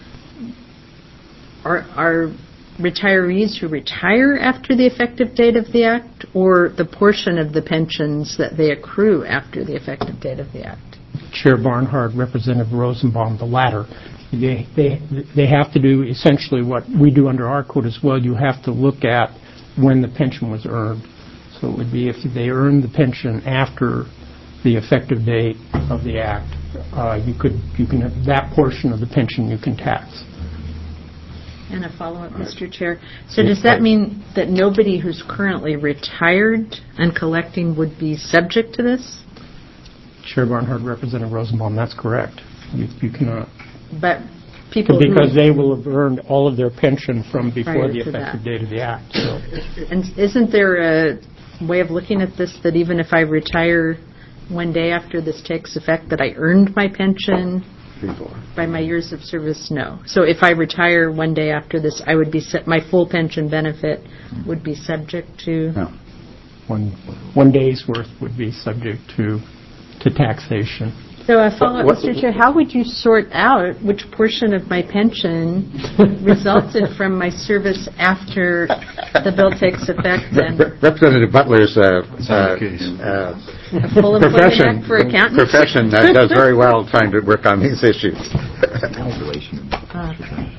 are, are retirees who retire after the effective date of the Act, or the portion of the pensions that they accrue after the effective date of the Act? Chair Barnhart, Representative Rosenbaum, the latter. They, they, they have to do essentially what we do under our code as well. You have to look at when the pension was earned. So it would be if they earned the pension after the effective date of the Act, uh, you could you can have that portion of the pension you can tax. And a follow-up, Mister Chair. So does that mean that nobody who's currently retired and collecting would be subject to this? Chair Barnhart, Representative Rosenbaum, that's correct. You, you cannot. But people because who they will have earned all of their pension from before the effective that. date of the Act. So. And isn't there a way of looking at this that even if I retire one day after this takes effect, that I earned my pension before? By my years of service, no. So if I retire one day after this, I would be, set, my full pension benefit would be subject to? No. One, one day's worth would be subject to, to taxation. So a follow-up, What- Mister Chair, how would you sort out which portion of my pension resulted from my service after the bill takes effect? And Re- Representative Butler's uh, uh, case. uh, a full employment profession, act for accountants? profession uh, does very well trying to work on these issues. Uh,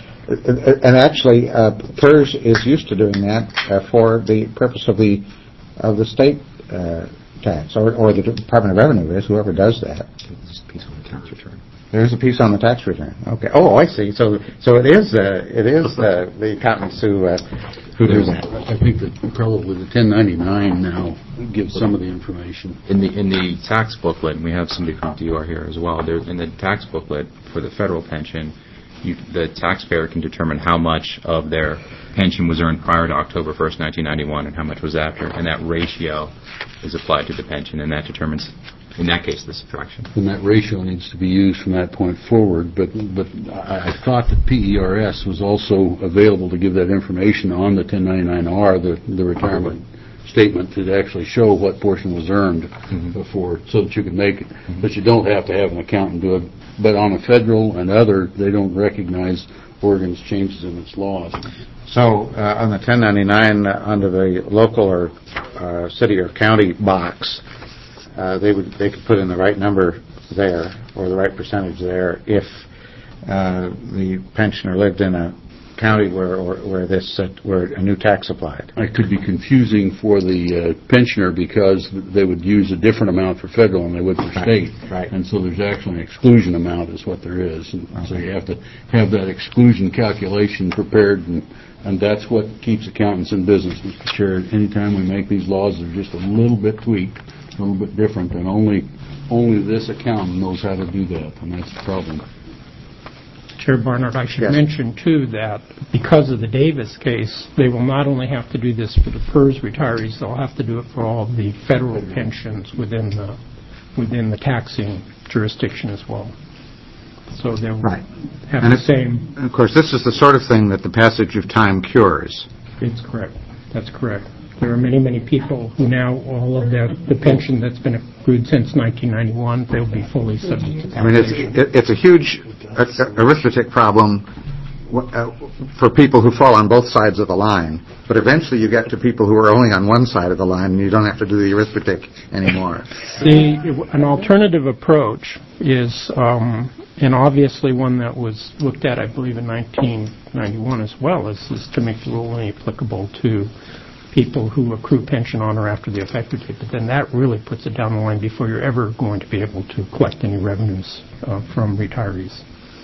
And actually, uh, PERS is used to doing that uh, for the purpose of the of the state uh, tax, or, or the Department of Revenue is, whoever does that. There's a piece on the tax return. There's a piece on the tax return. Okay. Oh, I see. So, so it is uh, it is uh, the accountants who uh, who do that. I think that probably the ten ninety-nine now gives some of the information. In the in the tax booklet, and we have somebody from D R here as well. There, in the tax booklet for the federal pension, you, the taxpayer can determine how much of their pension was earned prior to October first, nineteen ninety-one, and how much was after, and that ratio is applied to the pension, and that determines, in that case, the subtraction. And that ratio needs to be used from that point forward, but but I, I thought that P E R S was also available to give that information on the ten ninety-nine R, the, the retirement statement, to actually show what portion was earned mm-hmm. before, so that you could make it, mm-hmm. but you don't have to have an accountant do it. But on a federal and other, they don't recognize Oregon's changes in its laws. So uh, on the ten ninety-nine, uh, under the local or uh, city or county box, uh, they would they could put in the right number there, or the right percentage there, if uh, the pensioner lived in a county where or, where this uh, where a new tax applied. It could be confusing for the uh, pensioner because they would use a different amount for federal than they would for Right. state. Right. And so there's actually an exclusion amount is what there is. And Okay. so you have to have that exclusion calculation prepared, and, and that's what keeps accountants in business, Mister Chair. Anytime we make these laws, they're just a little bit tweaked, a little bit different, and only only this accountant knows how to do that, and that's the problem. Chair Barnard, I should Yes. mention, too, that because of the Davis case, they will not only have to do this for the PERS retirees, they'll have to do it for all of the federal pensions within the within the taxing jurisdiction as well. So they'll Right. have And the if- same. Of course, this is the sort of thing that the passage of time cures. It's correct. That's correct. There are many, many people who now, all of the, the pension that's been accrued since nineteen ninety-one, they'll be fully subject to taxation. I mean, it's it, it's a huge uh, arithmetic problem uh, for people who fall on both sides of the line. But eventually, you get to people who are only on one side of the line, and you don't have to do the arithmetic anymore. The, an alternative approach is, um, and obviously one that was looked at, I believe, in nineteen ninety-one as well, is, is to make the rule only applicable to people who accrue pension on or after the effective date. But then that really puts it down the line before you're ever going to be able to collect any revenues uh, from retirees.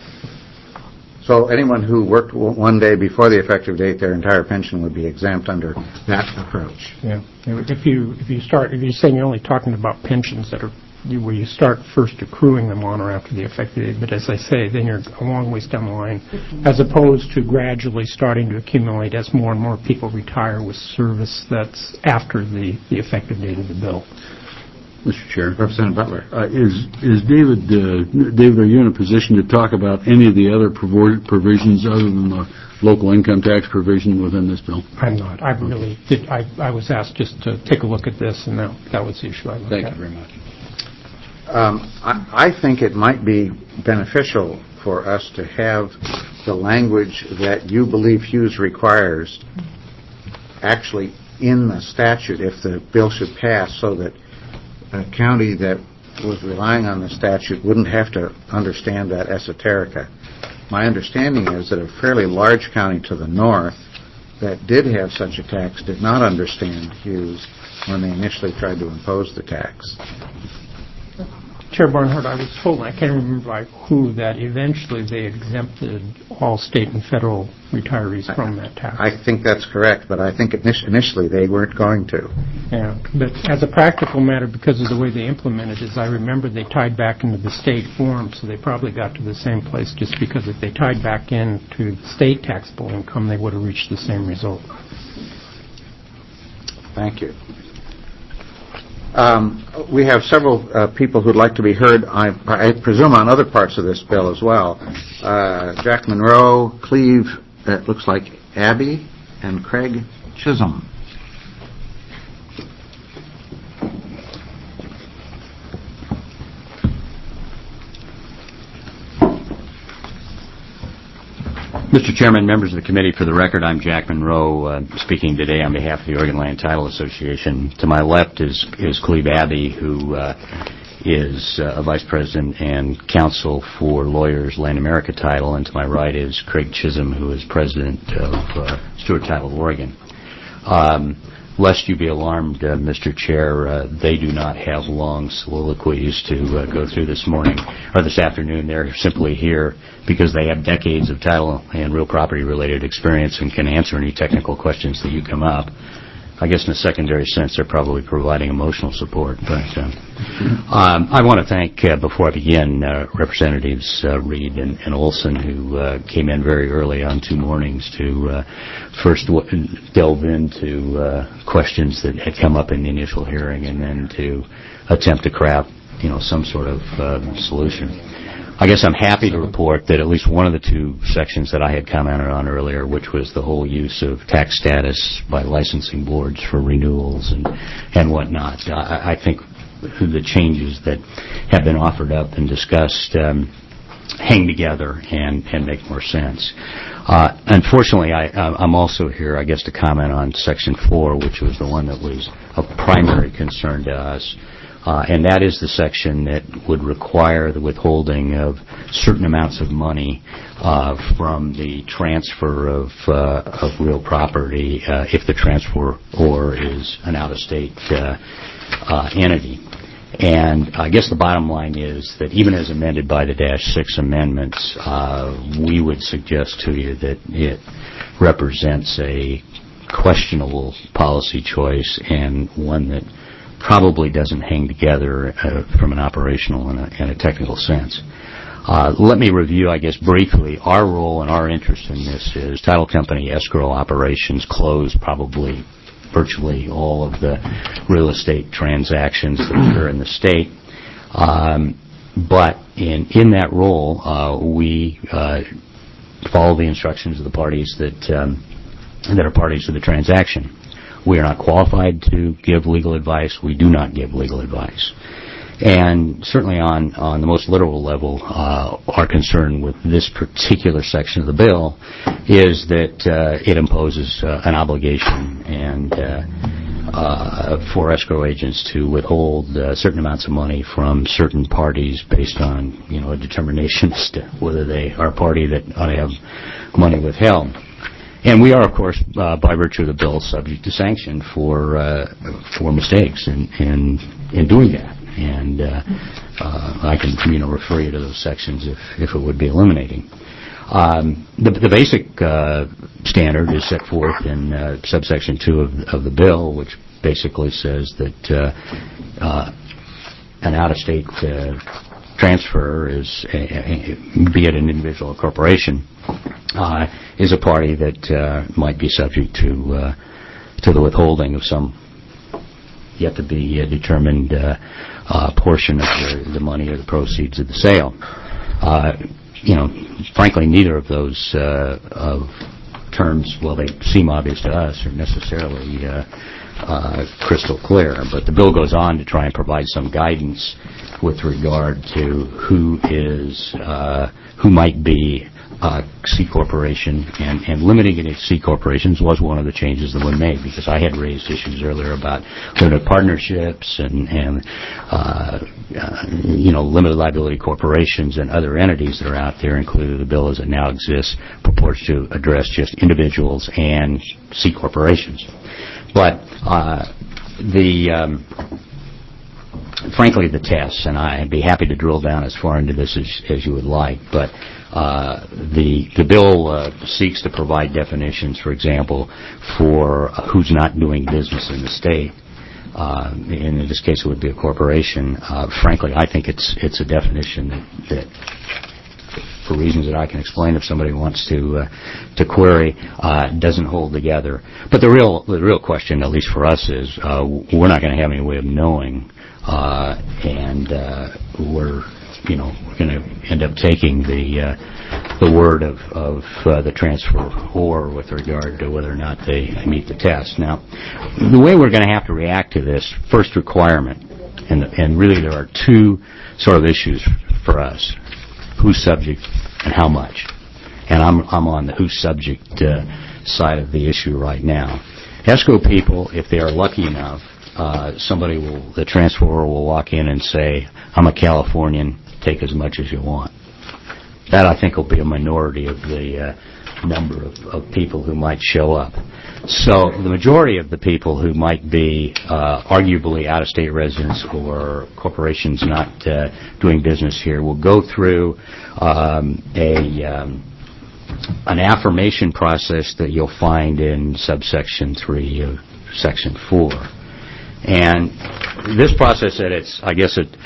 So anyone who worked w- one day before the effective date, their entire pension would be exempt under that approach. Yeah. If you if you start if you're saying you're only talking about pensions that are you, where you start first accruing them on or after the effective date, but as I say, then you're a long ways down the line, as opposed to gradually starting to accumulate as more and more people retire with service that's after the, the effective date of the bill. Mister Chair. Representative Butler. Uh, is is David, uh, David, are you in a position to talk about any of the other provo- provisions other than the local income tax provision within this bill? I'm not. I really did. I, I was asked just to take a look at this, and that, that was the issue I looked Thank at. you very much. Um, I, I think it might be beneficial for us to have the language that you believe Hughes requires actually in the statute if the bill should pass, so that a county that was relying on the statute wouldn't have to understand that esoterica. My understanding is that a fairly large county to the north that did have such a tax did not understand Hughes when they initially tried to impose the tax. Chair Barnhart, I was told, I can't remember by who, that eventually they exempted all state and federal retirees from that tax. I think that's correct, but I think init- initially they weren't going to. Yeah, but as a practical matter, because of the way they implemented it, I remember they tied back into the state form, so they probably got to the same place, just because if they tied back into state taxable income, they would have reached the same result. Thank you. Um, we have several uh, people who'd like to be heard, I, I presume, on other parts of this bill as well. Uh, Jack Monroe, Cleve, it looks like Abby, and Craig Chisholm. Mister Chairman, members of the committee, for the record, I'm Jack Monroe, uh, speaking today on behalf of the Oregon Land Title Association. To my left is, is Cleve Abbey, who uh, is uh, a vice president and counsel for Lawyers Land America Title, and to my right is Craig Chisholm, who is president of uh, Stewart Title of Oregon. Um, lest you be alarmed, uh, Mister Chair, uh, they do not have long soliloquies to uh, go through this morning or this afternoon. They're simply here because they have decades of title and real property-related experience and can answer any technical questions that you come up. I guess in a secondary sense, they're probably providing emotional support. But uh, um, I want to thank, uh, before I begin, uh, Representatives uh, Reed and, and Olson, who uh, came in very early on two mornings to uh, first w- delve into uh, questions that had come up in the initial hearing, and then to attempt to craft, you know, some sort of uh, solution. I guess I'm happy to report that at least one of the two sections that I had commented on earlier, which was the whole use of tax status by licensing boards for renewals and, and whatnot, I, I think the changes that have been offered up and discussed um, hang together and, and make more sense. Uh, unfortunately, I, I'm also here, I guess, to comment on Section four, which was the one that was of primary concern to us. Uh, and that is the section that would require the withholding of certain amounts of money uh, from the transfer of uh, of real property uh, if the transferor is an out-of-state uh, uh, entity. And I guess the bottom line is that even as amended by the Dash six amendments, uh, we would suggest to you that it represents a questionable policy choice and one that probably doesn't hang together uh, from an operational and a, and a technical sense. Uh, let me review, I guess, briefly our role and our interest in this is title company escrow operations close probably virtually all of the real estate transactions that occur in the state. Um, but in, in that role, uh, we uh, follow the instructions of the parties that um, that are parties to the transaction. We are not qualified to give legal advice. We do not give legal advice. And certainly on, on the most literal level, uh, our concern with this particular section of the bill is that uh, it imposes uh, an obligation and uh, uh, for escrow agents to withhold uh, certain amounts of money from certain parties based on, you know, a determination as to whether they are a party that ought to have money withheld. And we are, of course, uh, by virtue of the bill, subject to sanction for uh, for mistakes in, in in doing that. And uh, uh, I can, you know, refer you to those sections if if it would be illuminating. Um, the, the basic uh, standard is set forth in uh, subsection two of of the bill, which basically says that uh, uh, an out-of-state uh, transfer is, a, a, be it an individual or corporation, uh, is a party that uh, might be subject to uh, to the withholding of some yet to be uh, determined uh, uh, portion of the, the money or the proceeds of the sale. Uh, you know, frankly, neither of those uh, of terms, well, they seem obvious to us, are necessarily uh, uh, crystal clear. But the bill goes on to try and provide some guidance with regard to who is uh, who might be uh, C corporation, and, and limiting it to C corporations was one of the changes that were made, because I had raised issues earlier about limited partnerships and, and uh, uh, you know, limited liability corporations and other entities that are out there, including the bill as it now exists, purports to address just individuals and C corporations. But uh, the um, frankly, the tests, and I'd be happy to drill down as far into this as, as you would like, but uh, the the bill uh, seeks to provide definitions, for example, for uh, who's not doing business in the state. Uh, and in this case, it would be a corporation. Uh, frankly, I think it's it's a definition that, that for reasons that I can explain if somebody wants to uh, to query, uh, doesn't hold together. But the real the real question, at least for us, is uh, we're not going to have any way of knowing, uh, and uh, we're you know we're going to end up taking the uh, the word of of uh, the transferor with regard to whether or not they meet the test. Now, the way we're going to have to react to this first requirement, and and really there are two sort of issues for us: who's subject and how much. And I'm I'm on the who's subject uh, side of the issue right now. ESCO people, if they are lucky enough, uh, somebody will, the transferor will walk in and say, "I'm a Californian, take as much as you want." That, I think, will be a minority of the uh, number of, of people who might show up. So the majority of the people who might be uh, arguably out-of-state residents or corporations not uh, doing business here will go through um, a um, an affirmation process that you'll find in subsection three of section four. And this process, at its, I guess it,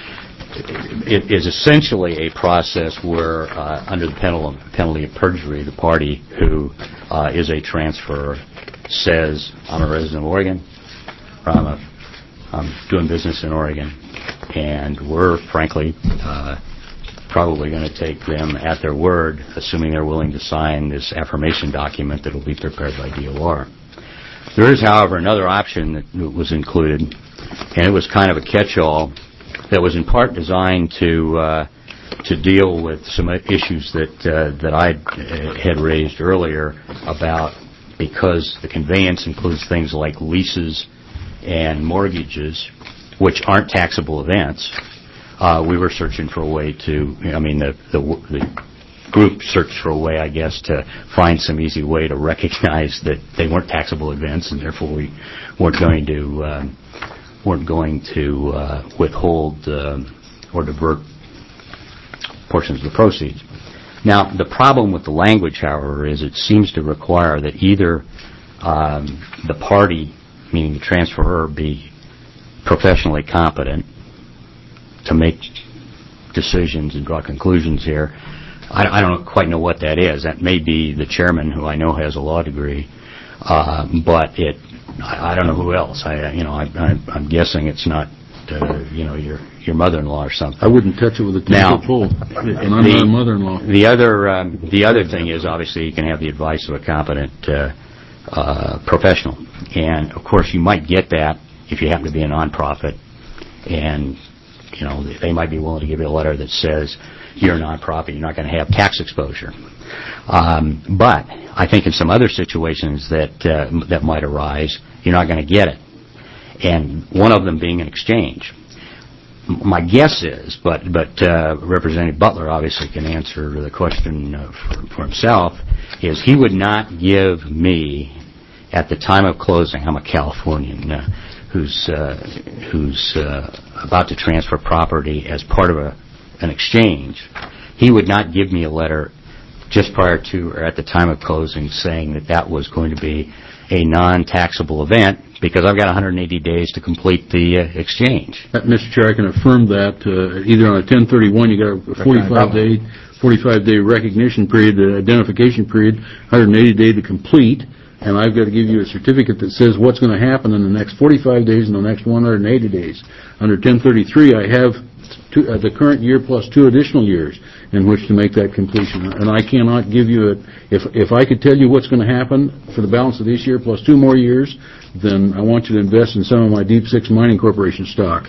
it is essentially a process where, uh, under the penalty, penalty of perjury, the party who uh, is a transferor says, "I'm a resident of Oregon," or I'm, a, I'm doing business in Oregon, and we're, frankly, uh, probably going to take them at their word, assuming they're willing to sign this affirmation document that will be prepared by D O R. There is, however, another option that was included, and it was kind of a catch-all that was in part designed to uh, to deal with some issues that uh, that I had raised earlier about, because the conveyance includes things like leases and mortgages, which aren't taxable events. Uh, we were searching for a way to, I mean, the, the the group searched for a way, I guess, to find some easy way to recognize that they weren't taxable events, and therefore we weren't going to um, weren't going to uh, withhold uh, or divert portions of the proceeds. Now, the problem with the language, however, is it seems to require that either um, the party, meaning the transferor, be professionally competent to make decisions and draw conclusions here. I, I don't quite know what that is. That may be the chairman, who I know has a law degree, uh, but it. I, I don't know who else. I, you know, I, I, I'm guessing it's not, uh, you know, your your mother-in-law or something. I wouldn't touch it with a ten-foot pole, and I'm the, not a mother-in-law. The other um, the other thing is, obviously, you can have the advice of a competent uh, uh, professional, and of course, you might get that if you happen to be a nonprofit, and you know, they might be willing to give you a letter that says you're a nonprofit, you're not going to have tax exposure. Um, but I think in some other situations that uh, that might arise, you're not going to get it. And one of them being an exchange. My guess is, but but uh, Representative Butler obviously can answer the question uh, for, for himself, is he would not give me, at the time of closing, I'm a Californian, uh, who's uh, who's uh, about to transfer property as part of a, an exchange, he would not give me a letter just prior to or at the time of closing saying that that was going to be a non-taxable event, because I've got one hundred eighty days to complete the uh, exchange. Uh, Mister Chair, I can affirm that. Uh, either on a ten thirty-one, you got a forty-five day forty-five day recognition period, the identification period, one hundred eighty day to complete, and I've got to give you a certificate that says what's going to happen in the next forty-five days and the next one hundred eighty days. Under ten thirty-three, I have two, uh, the current year plus two additional years in which to make that completion. And I cannot give you a, if if I could tell you what's going to happen for the balance of this year plus two more years, then I want you to invest in some of my Deep Six Mining Corporation stock.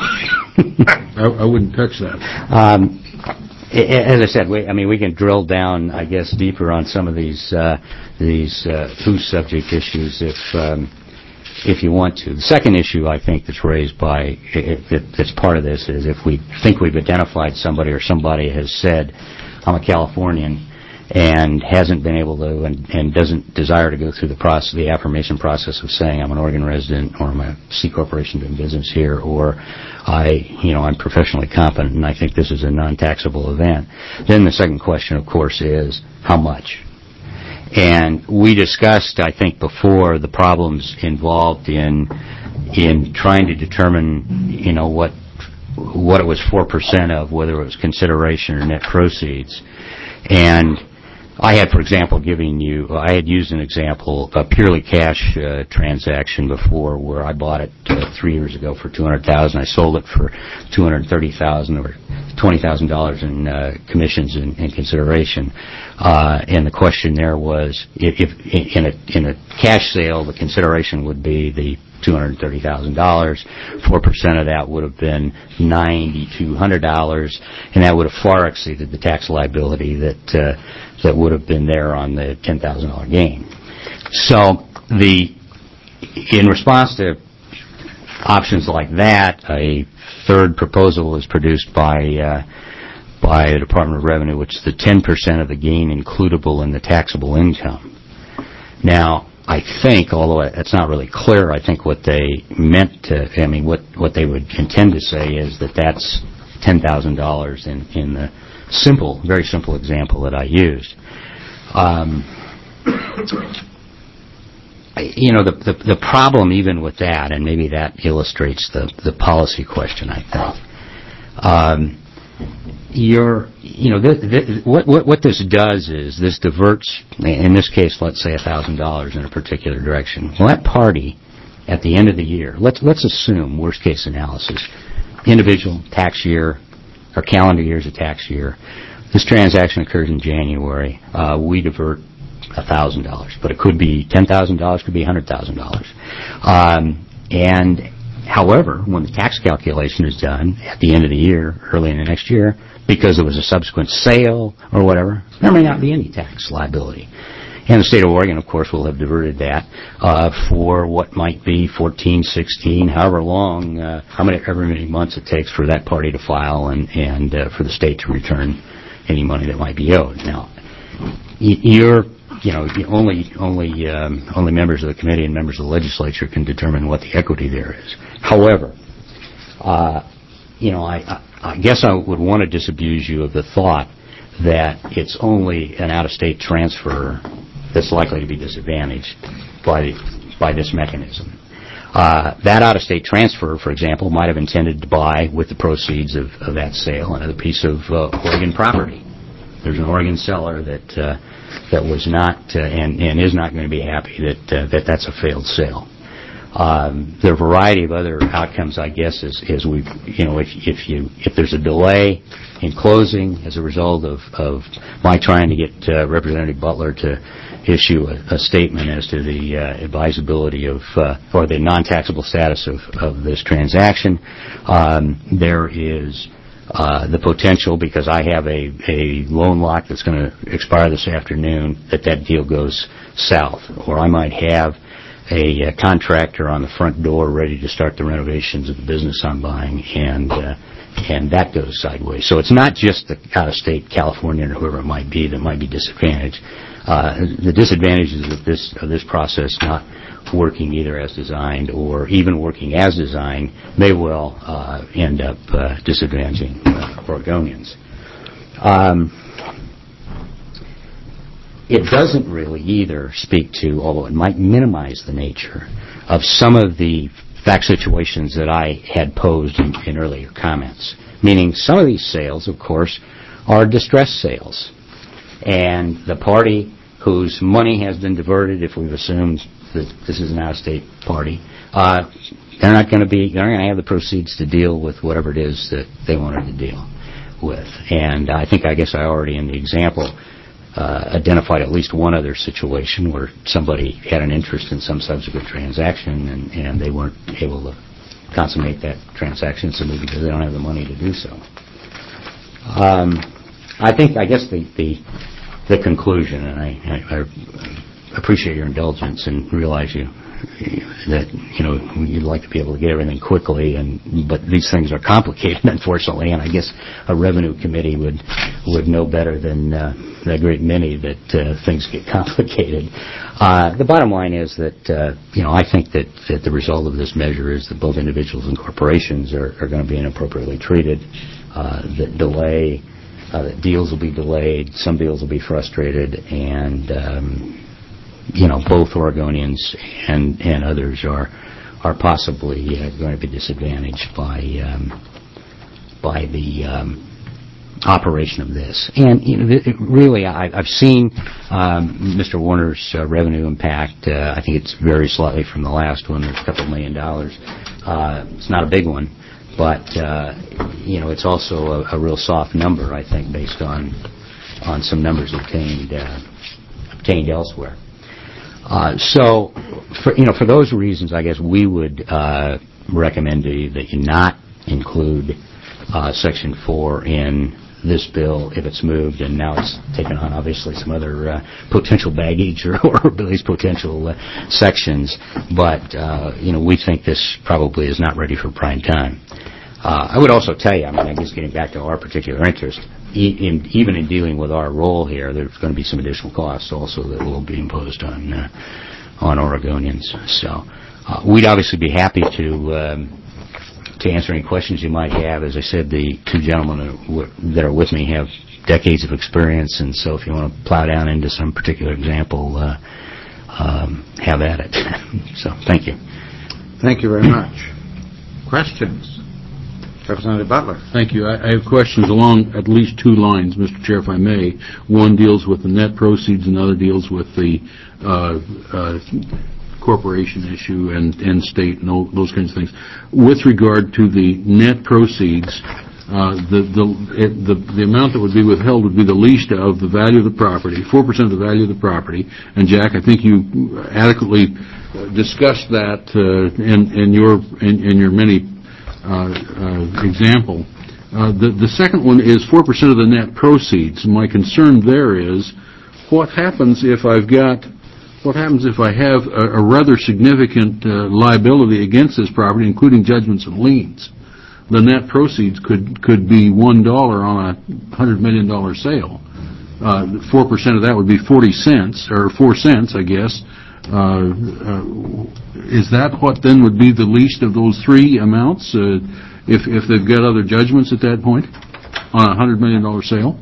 I, I wouldn't touch that. Um, As I said, we, I mean, we can drill down, I guess, deeper on some of these uh, these uh, food subject issues if um, if you want to. The second issue, I think, that's raised by that, that's part of this is if we think we've identified somebody or somebody has said, "I'm a Californian," and hasn't been able to and, and doesn't desire to go through the process, the affirmation process of saying I'm an Oregon resident or I'm a C corporation doing business here, or I, you know, I'm professionally competent and I think this is a non-taxable event. Then the second question, of course, is how much? And we discussed, I think, before the problems involved in in trying to determine, you know, what what it was four percent of, whether it was consideration or net proceeds. And I had, for example, giving you, I had used an example, a purely cash uh, transaction before, where I bought it uh, three years ago for two hundred thousand dollars. I sold it for two hundred thirty thousand dollars, or twenty thousand dollars in uh, commissions and, and consideration. Uh, and the question there was, if, if in a in a cash sale, the consideration would be the two hundred thirty thousand dollars. Four percent of that would have been nine thousand two hundred dollars, and that would have far exceeded the tax liability that uh, that would have been there on the ten thousand dollars gain. So the in response to options like that, a third proposal was produced by uh, by the Department of Revenue, which is the ten percent of the gain includable in the taxable income. Now, I think, although it's not really clear, I think what they meant to, I mean, what, what they would intend to say is that that's ten thousand dollars in, in the simple, very simple example that I used. Um, you know, the, the, the problem even with that, and maybe that illustrates the, the policy question, I think. Um, You're, you know, th- th- what, what what this does is this diverts, in this case, let's say a thousand dollars in a particular direction. Well, that party, at the end of the year, let's let's assume worst case analysis, individual tax year, or calendar year is a tax year. This transaction occurs in January. Uh, we divert a thousand dollars, but it could be ten thousand dollars, could be a hundred thousand dollars, um, and. However, when the tax calculation is done at the end of the year, early in the next year, because it was a subsequent sale or whatever, there may not be any tax liability. And the state of Oregon, of course, will have diverted that uh, for what might be fourteen, sixteen, however long, uh, how many, however many months it takes for that party to file and, and uh, for the state to return any money that might be owed. Now, you're You know, only only um, only members of the committee and members of the legislature can determine what the equity there is. However, uh, you know, I, I guess I would want to disabuse you of the thought that it's only an out-of-state transfer that's likely to be disadvantaged by by this mechanism. Uh, that out-of-state transfer, for example, might have intended to buy, with the proceeds of, of that sale, another piece of uh, Oregon property. There's an Oregon seller that uh, that was not uh, and, and is not going to be happy that uh, that that's a failed sale. Um, there are a variety of other outcomes, I guess, as, as we, you know, if, if you if there's a delay in closing as a result of, of my trying to get uh, Representative Butler to issue a, a statement as to the uh, advisability of uh, or the non-taxable status of, of this transaction, um, there is. Uh, the potential, because I have a, a loan lock that's going to expire this afternoon, that that deal goes south. Or I might have a, a contractor on the front door ready to start the renovations of the business I'm buying, and uh, and that goes sideways. So it's not just the out-of-state Californian or whoever it might be that might be disadvantaged. Uh, the disadvantages of this of this process not working either as designed or even working as designed may well uh, end up uh, disadvantaging uh, Oregonians. Um, it doesn't really either speak to, although it might minimize the nature of some of the fact situations that I had posed in, in earlier comments, meaning some of these sales, of course, are distress sales. And the party whose money has been diverted, if we've assumed that this is an out-of-state party, uh, they're not going to be, they're going to have the proceeds to deal with whatever it is that they wanted to deal with. And I think, I guess I already in the example uh, identified at least one other situation where somebody had an interest in some subsequent transaction and, and they weren't able to consummate that transaction simply because they don't have the money to do so. Um, I think, I guess the, the, the conclusion, and I, I, I appreciate your indulgence and realize you that, you know, you'd like to be able to get everything quickly, and but these things are complicated, unfortunately, and I guess a revenue committee would would know better than uh, a great many that uh, things get complicated. Uh, the bottom line is that, uh, you know, I think that, that the result of this measure is that both individuals and corporations are, are going to be inappropriately treated, uh, that delay, uh, that deals will be delayed, some deals will be frustrated, and um, you know, both Oregonians and, and others are are possibly uh, going to be disadvantaged by um, by the um, operation of this. And you know, it, really, I, I've seen um, Mister Warner's uh, revenue impact. Uh, I think it's very slightly from the last one. There's a couple of million dollars. Uh, it's not a big one, but uh, you know, it's also a, a real soft number, I think, based on on some numbers obtained uh, obtained elsewhere. Uh, so, for, you know, for those reasons, I guess we would uh, recommend to you that you not include uh, Section four in this bill if it's moved, and now it's taken on obviously some other uh, potential baggage or, or at least potential uh, sections. But uh, you know, we think this probably is not ready for prime time. Uh, I would also tell you, I mean, I guess getting back to our particular interest, e- in, even in dealing with our role here, there's going to be some additional costs also that will be imposed on uh, on Oregonians. So uh, we'd obviously be happy to. Um, to answer any questions you might have. As I said, the two gentlemen that are with me have decades of experience, and so if you want to plow down into some particular example, uh, um, have at it. So, thank you. Thank you very much. Questions? Representative Butler. Thank you. I, I have questions along at least two lines, Mister Chair, if I may. One deals with the net proceeds, another deals with the uh, uh, corporation issue and, and state and all, those kinds of things. With regard to the net proceeds, uh, the, the, it, the, the amount that would be withheld would be the least of the value of the property, four percent of the value of the property. And Jack, I think you adequately discussed that uh, in, in, your, in, in your many uh, uh, example. Uh, the, the second one is four percent of the net proceeds. My concern there is what happens if I've got What happens if I have a, a rather significant uh, liability against this property, including judgments and liens? The net proceeds could could be one dollar on a hundred million dollar sale. Uh, Four percent of that would be forty cents or four cents, I guess. Uh, uh, is that what then would be the least of those three amounts? Uh, if if they've got other judgments at that point on a hundred million dollar sale?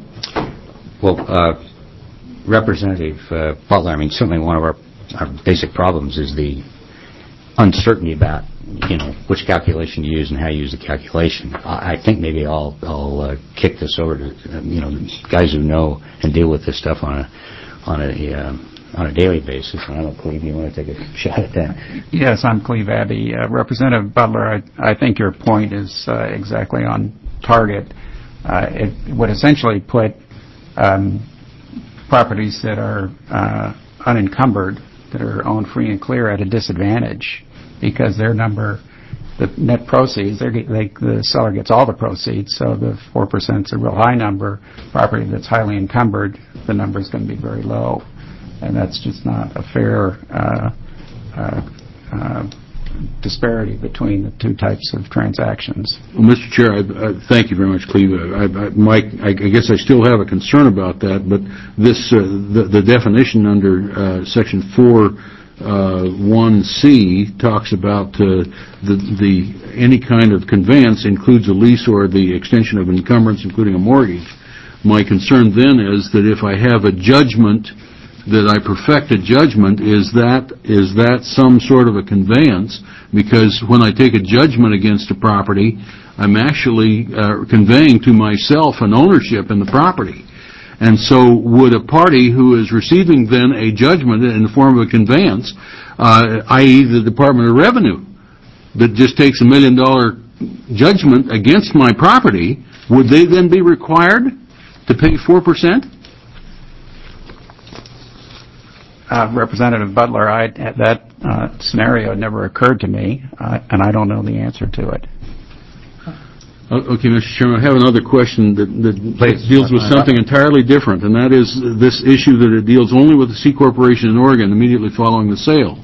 Well. Uh Representative uh, Butler, I mean, certainly one of our, our basic problems is the uncertainty about, you know, which calculation to use and how you use the calculation. I, I think maybe I'll, I'll uh, kick this over to, uh, you know, guys who know and deal with this stuff on a on a uh, on a daily basis. And I don't know, Cleve, you want to take a shot at that? Yes, I'm Cleve Abbey. Uh, Representative Butler, I, I think your point is uh, exactly on target. Uh, it would essentially put um, properties that are uh, unencumbered, that are owned free and clear, at a disadvantage because their number, the net proceeds, they, the seller gets all the proceeds, so the four percent is a real high number. Property that's highly encumbered, the number is going to be very low, and that's just not a fair uh, uh, uh, disparity between the two types of transactions. Well, Mister Chair, I, I, thank you very much, Cleve. I, I, Mike, I, I guess I still have a concern about that, but this uh, the, the definition under uh, Section four one C talks about uh, the, the any kind of conveyance includes a lease or the extension of encumbrance, including a mortgage. My concern then is that if I have a judgment, that I perfect a judgment, is that is that some sort of a conveyance? Because when I take a judgment against a property, I'm actually uh, conveying to myself an ownership in the property. And so would a party who is receiving then a judgment in the form of a conveyance, uh, that is the Department of Revenue, that just takes a million dollar judgment against my property, would they then be required to pay four percent? Uh, Representative Butler, I, that uh, scenario never occurred to me, uh, and I don't know the answer to it. Okay, Mister Chairman, I have another question that, that deals with something entirely different, and that is this issue that it deals only with the C Corporation in Oregon immediately following the sale.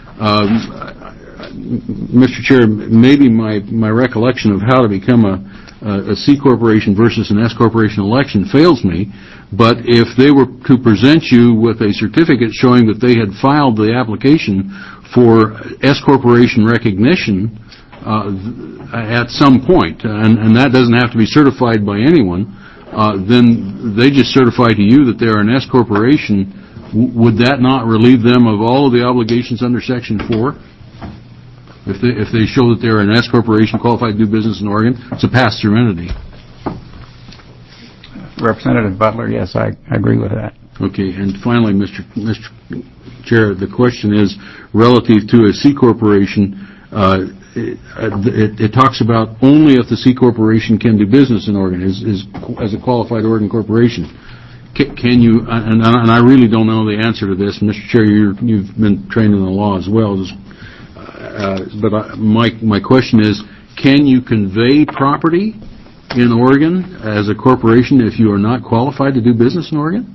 Um, Mister Chair, maybe my, my recollection of how to become a, a C Corporation versus an S Corporation election fails me, but if they were to present you with a certificate showing that they had filed the application for S Corporation recognition uh, at some point, and, and that doesn't have to be certified by anyone, uh, then they just certify to you that they're an S Corporation. W- would that not relieve them of all of the obligations under Section four? If they, if they show that they're an S corporation qualified to do business in Oregon, it's a pass-through entity. Representative Butler, yes, I agree with that. Okay, and finally, Mister Mister Chair, the question is relative to a C corporation. Uh, it, it, it talks about only if the C corporation can do business in Oregon is, is as a qualified Oregon corporation. Can, can you? And, and I really don't know the answer to this, Mister Chair. You're, you've been trained in the law as well. Uh, but I, my my question is, can you convey property in Oregon as a corporation if you are not qualified to do business in Oregon?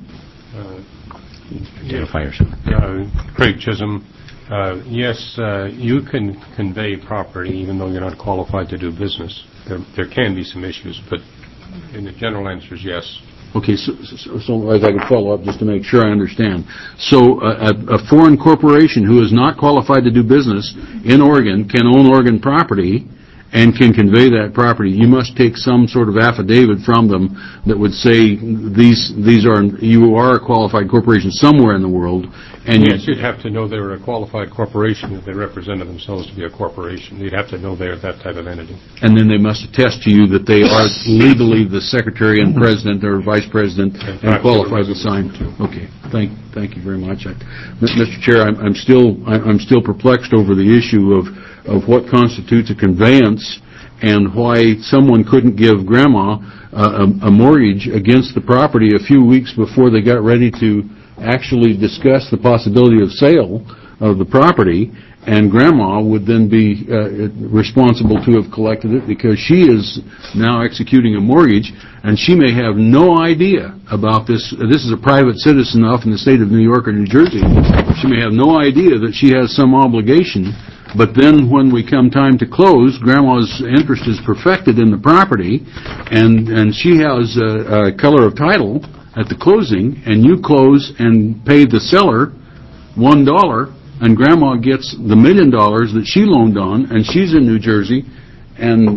Identify yourself. Uh, Craig Chisholm. Uh, yes, uh, you can convey property even though you're not qualified to do business. There, there can be some issues, but in the general answer is yes. Okay, so, so, so if I could follow up just to make sure I understand. So uh, a, a foreign corporation who is not qualified to do business in Oregon can own Oregon property and can convey that property. You must take some sort of affidavit from them that would say these these are you are a qualified corporation somewhere in the world. And yes, you'd have to know they were a qualified corporation if they represented themselves to be a corporation. You'd have to know they're that type of entity. And then they must attest to you that they are legally the secretary and president or vice president and, and qualified to sign. Okay, thank thank you very much. I, Mister Chair, I'm, I'm still I'm still perplexed over the issue of. of what constitutes a conveyance and why someone couldn't give Grandma uh, a, a mortgage against the property a few weeks before they got ready to actually discuss the possibility of sale of the property, and Grandma would then be uh, responsible to have collected it because she is now executing a mortgage, and she may have no idea about this. This is a private citizen off in the state of New York or New Jersey. She may have no idea that she has some obligation. But then when we come time to close, Grandma's interest is perfected in the property, and, and she has a, a color of title at the closing, and you close and pay the seller one dollar, and Grandma gets the million dollars that she loaned on, and she's in New Jersey, and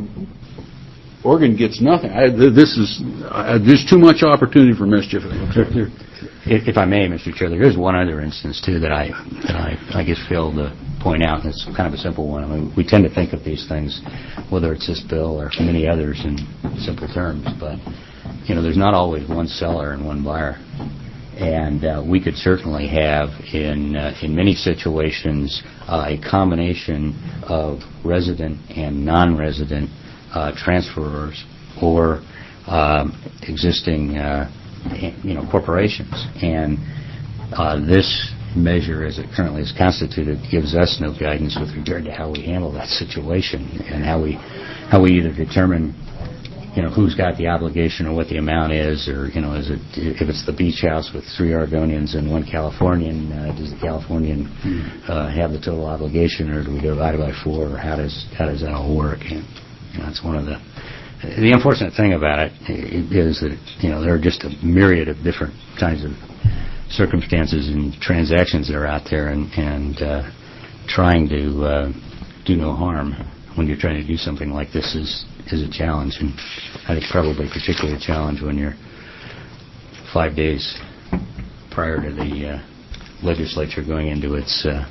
Oregon gets nothing. I, this is uh, there's too much opportunity for mischief. If, if I may, Mister Chair, there is one other instance too that I that I, I guess failed to point out, and it's kind of a simple one. I mean, we tend to think of these things, whether it's this bill or many others, in simple terms. But you know, there's not always one seller and one buyer, and uh, we could certainly have in uh, in many situations uh, a combination of resident and non-resident uh, transferors or um, existing. Uh, you know, corporations. And uh, this measure, as it currently is constituted, gives us no guidance with regard to how we handle that situation and how we how we either determine, you know, who's got the obligation or what the amount is, or, you know, is it if it's the beach house with three Oregonians and one Californian, uh, does the Californian uh, have the total obligation, or do we divide it by four, or how does how does that all work? And, you know, that's one of the The unfortunate thing about it is that, you know, there are just a myriad of different kinds of circumstances and transactions that are out there, and, and uh, trying to uh, do no harm when you're trying to do something like this is, is a challenge, and I think probably particularly a challenge when you're five days prior to the uh, legislature going into its, uh,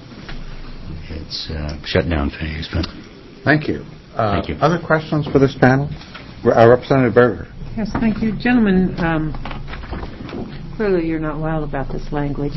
its uh, shutdown phase. But Thank you. Uh, Thank you. Other questions for this panel? Uh, Representative Berger. Yes, thank you. Gentlemen, um, clearly you're not wild about this language.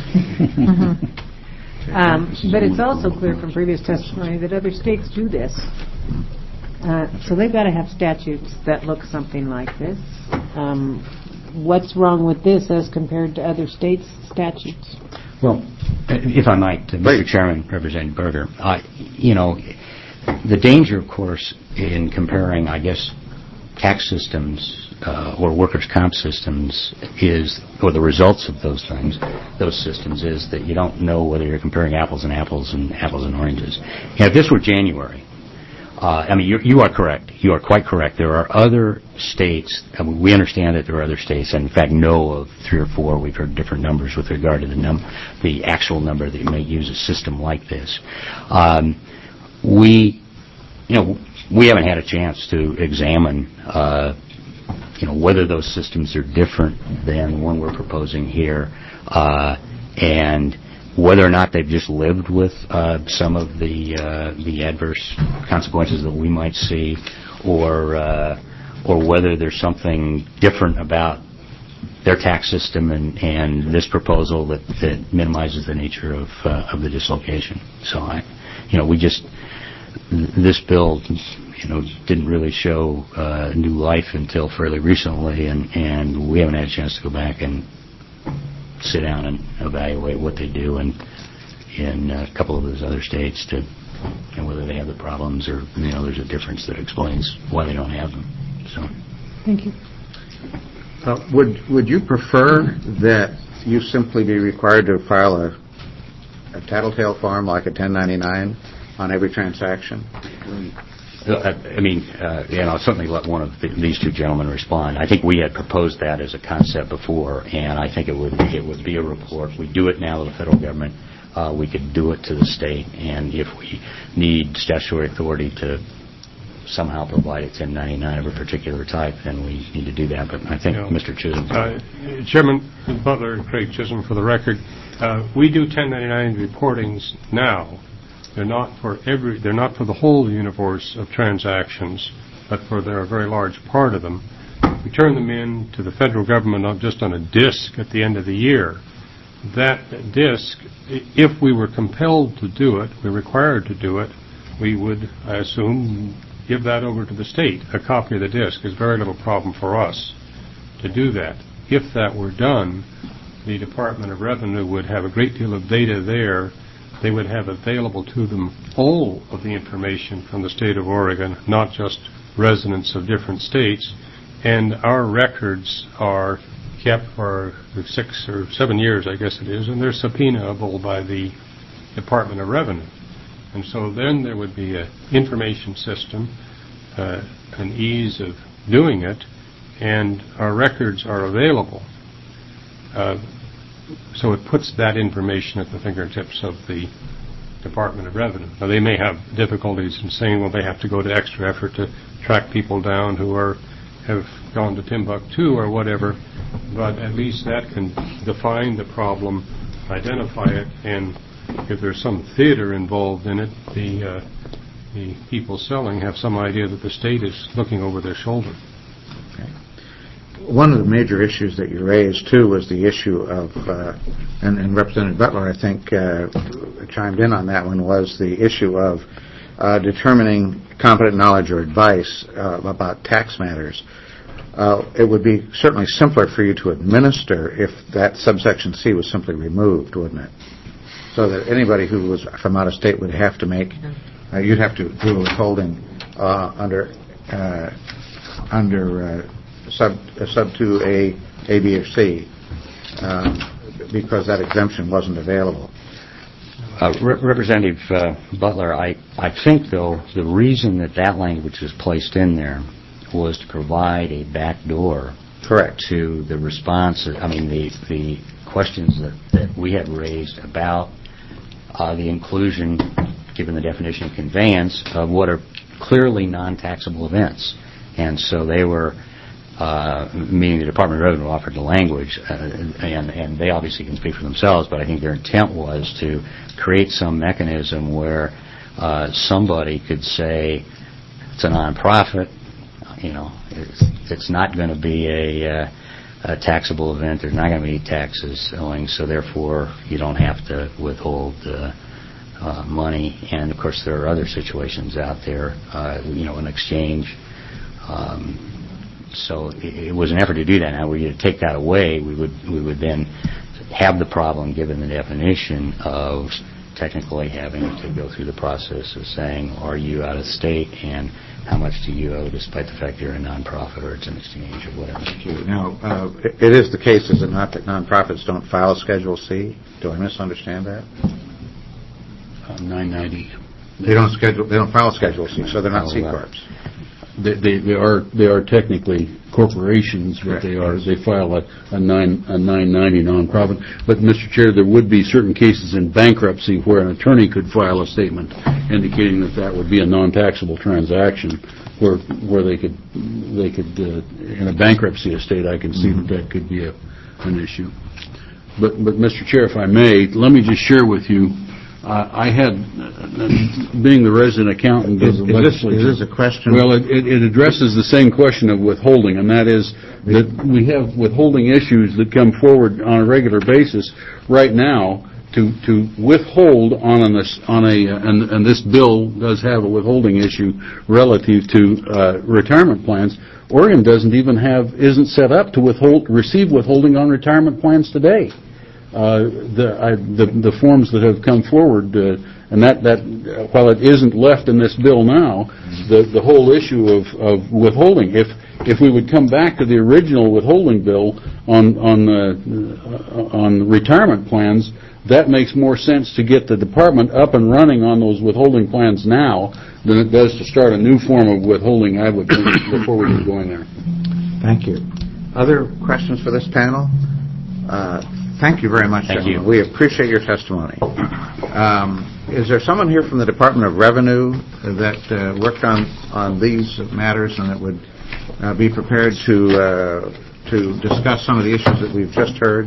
um, but it's also clear from previous testimony that other states do this. Uh, so they've got to have statutes that look something like this. Um, what's wrong with this as compared to other states' statutes? Well, if I might, uh, Mister Chairman, Representative Berger, I, you know, the danger, of course, in comparing, I guess, tax systems uh, or workers' comp systems is, or the results of those things, those systems, is that you don't know whether you're comparing apples and apples and apples and oranges. Yeah, if this were January, uh, I mean, you, you are correct. You are quite correct. There are other states, I mean, we understand that there are other states, and in fact know of three or four. We've heard different numbers with regard to the num- the actual number that you may use a system like this. Um, we, you know, we haven't had a chance to examine, uh, you know, whether those systems are different than the one we're proposing here, uh, and whether or not they've just lived with uh, some of the uh, the adverse consequences that we might see, or uh, or whether there's something different about their tax system and, and this proposal that, that minimizes the nature of uh, of the dislocation. So I, you know, we just this bill, you know, didn't really show uh, new life until fairly recently, and and we haven't had a chance to go back and sit down and evaluate what they do in in a couple of those other states to, and whether they have the problems or, you know, there's a difference that explains why they don't have them. So, thank you. Uh, would would you prefer that you simply be required to file a, a tattletale form like a ten ninety-nine on every transaction? I mean, uh, and I'll certainly let one of the, these two gentlemen respond. I think we had proposed that as a concept before, and I think it would it would be a report. We do it now to the federal government. Uh, we could do it to the state, and if we need statutory authority to somehow provide a ten ninety-nine of a particular type, then we need to do that. But I think yeah. Mister Chisholm. Uh, Chairman Butler and Craig Chisholm, for the record, uh, we do ten ninety-nine reportings now. They're not for every. They're not for the whole universe of transactions, but for they're a very large part of them. We turn them in to the federal government not just on a disc at the end of the year. That disc, if we were compelled to do it, we're required to do it, we would, I assume, give that over to the state. A copy of the disc is very little problem for us to do that. If that were done, the Department of Revenue would have a great deal of data there. They would have available to them all of the information from the state of Oregon, not just residents of different states. And our records are kept for six or seven years, I guess it is, and they're subpoenaable by the Department of Revenue. And so then there would be an information system, uh, an ease of doing it, and our records are available. Uh, So it puts that information at the fingertips of the Department of Revenue. Now, they may have difficulties in saying, well, they have to go to extra effort to track people down who are have gone to Timbuktu or whatever, but at least that can define the problem, identify it, and if there's some theater involved in it, the uh, the people selling have some idea that the state is looking over their shoulder. One of the major issues that you raised, too, was the issue of, uh, and, and Representative Butler, I think, uh, chimed in on that one, was the issue of uh, determining competent knowledge or advice uh, about tax matters. Uh, it would be certainly simpler for you to administer if that subsection C was simply removed, wouldn't it? So that anybody who was from out of state would have to make, uh, you'd have to do a withholding uh, under, uh, under, uh, Sub uh, sub two A, A, B, or C, um, because that exemption wasn't available. Uh, Re- Representative uh, Butler, I, I think, though, the reason that that language was placed in there was to provide a back door Correct. to the response, I mean, the, the questions that, that we had raised about uh, the inclusion, given the definition of conveyance, of what are clearly non-taxable events. And so they were... Uh, meaning the Department of Revenue offered the language, uh, and, and they obviously can speak for themselves, but I think their intent was to create some mechanism where uh, somebody could say it's a nonprofit, you know, it's, it's not going to be a, uh, a taxable event, there's not going to be taxes owing, so therefore you don't have to withhold uh, uh, money. And, of course, there are other situations out there, uh, you know, an exchange. Um, So it was an effort to do that. Now, were you to take that away, we would we would then have the problem, given the definition, of technically having to go through the process of saying, are you out of state, and how much do you owe, despite the fact you're a nonprofit or it's an exchange or whatever. Now, uh, it is the case, is it not, that nonprofits don't file Schedule C? Do I misunderstand that? Uh, nine ninety. They don't schedule. They don't file Schedule C, so they're not C corps. They, they, they are they are technically corporations, but Correct. they are they file a, a nine a nine ninety nonprofit. But Mister Chair, there would be certain cases in bankruptcy where an attorney could file a statement indicating that that would be a non-taxable transaction, where where they could they could uh, in a bankruptcy estate, I can see mm-hmm. that that could be a, an issue. But, but Mister Chair, if I may, let me just share with you, uh, I had, uh, being the resident accountant of Is, the is, this, legislature. is this a question? Well, it, it it addresses the same question of withholding, and that is that we have withholding issues that come forward on a regular basis right now to, to withhold on an, on a, and, and this bill does have a withholding issue relative to uh, retirement plans. Oregon doesn't even have, isn't set up to withhold, receive withholding on retirement plans today. Uh, the, I, the the forms that have come forward, uh, and that, that uh, while it isn't left in this bill now, the, the whole issue of, of withholding, if if we would come back to the original withholding bill on on uh, on retirement plans, that makes more sense to get the department up and running on those withholding plans now than it does to start a new form of withholding, I would think, before we get going there. Thank you. Other questions for this panel? Uh, thank you very much, Thank gentlemen. you. We appreciate your testimony. Um, is there someone here from the Department of Revenue that uh, worked on, on these matters and that would uh, be prepared to uh, to discuss some of the issues that we've just heard?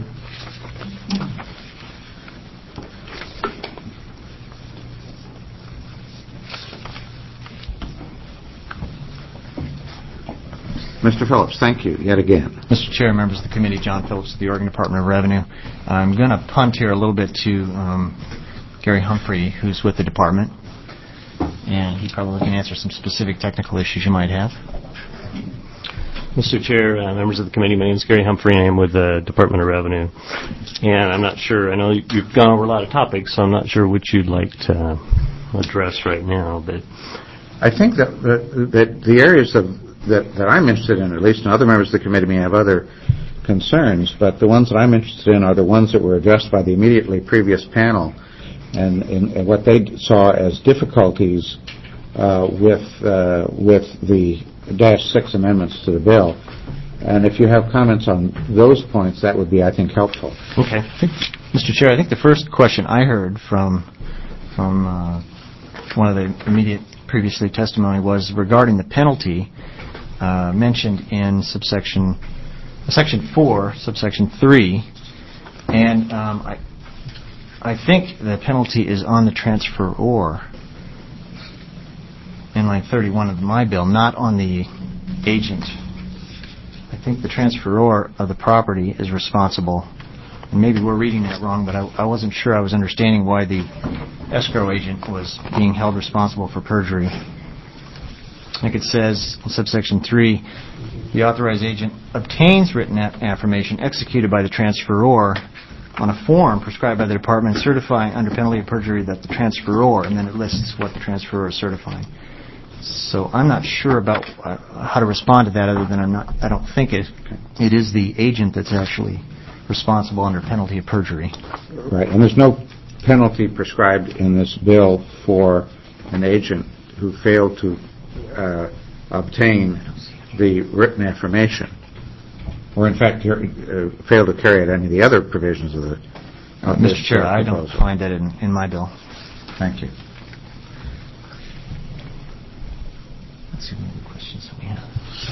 Mister Phillips, thank you yet again. Mister Chair, members of the committee, John Phillips of the Oregon Department of Revenue. I'm going to punt here a little bit to um, Gary Humphrey, who's with the department, and he probably can answer some specific technical issues you might have. Mister Chair, uh, members of the committee, my name is Gary Humphrey, and I am with the Department of Revenue. And I'm not sure, I know you've gone over a lot of topics, so I'm not sure which you'd like to address right now. But I think that, that, that the areas of That, that I'm interested in, at least, and other members of the committee may have other concerns, but the ones that I'm interested in are the ones that were addressed by the immediately previous panel, and, and, and what they saw as difficulties uh, with uh, with the dash six amendments to the bill. And if you have comments on those points, that would be, I think, helpful. Okay. Mister Chair, I think the first question I heard from from uh, one of the immediate previously testimony was regarding the penalty Uh, mentioned in subsection uh, section four, subsection three, and um, I I think the penalty is on the transferor in line thirty-one of my bill, not on the agent. I think the transferor of the property is responsible, and maybe we're reading that wrong, but I, I wasn't sure I was understanding why the escrow agent was being held responsible for perjury. Like it says in subsection three, the authorized agent obtains written affirmation executed by the transferor on a form prescribed by the department certifying under penalty of perjury that the transferor, and then it lists what the transferor is certifying. So I'm not sure about uh, how to respond to that other than I'm not, I don't think it, it is the agent that's actually responsible under penalty of perjury. Right, and there's no penalty prescribed in this bill for an agent who failed to Uh, obtain the written affirmation, or in fact uh, fail to carry out any of the other provisions of the. Of Mister Chair, I don't find that in, in my bill. Thank you. Let's see what other questions we have.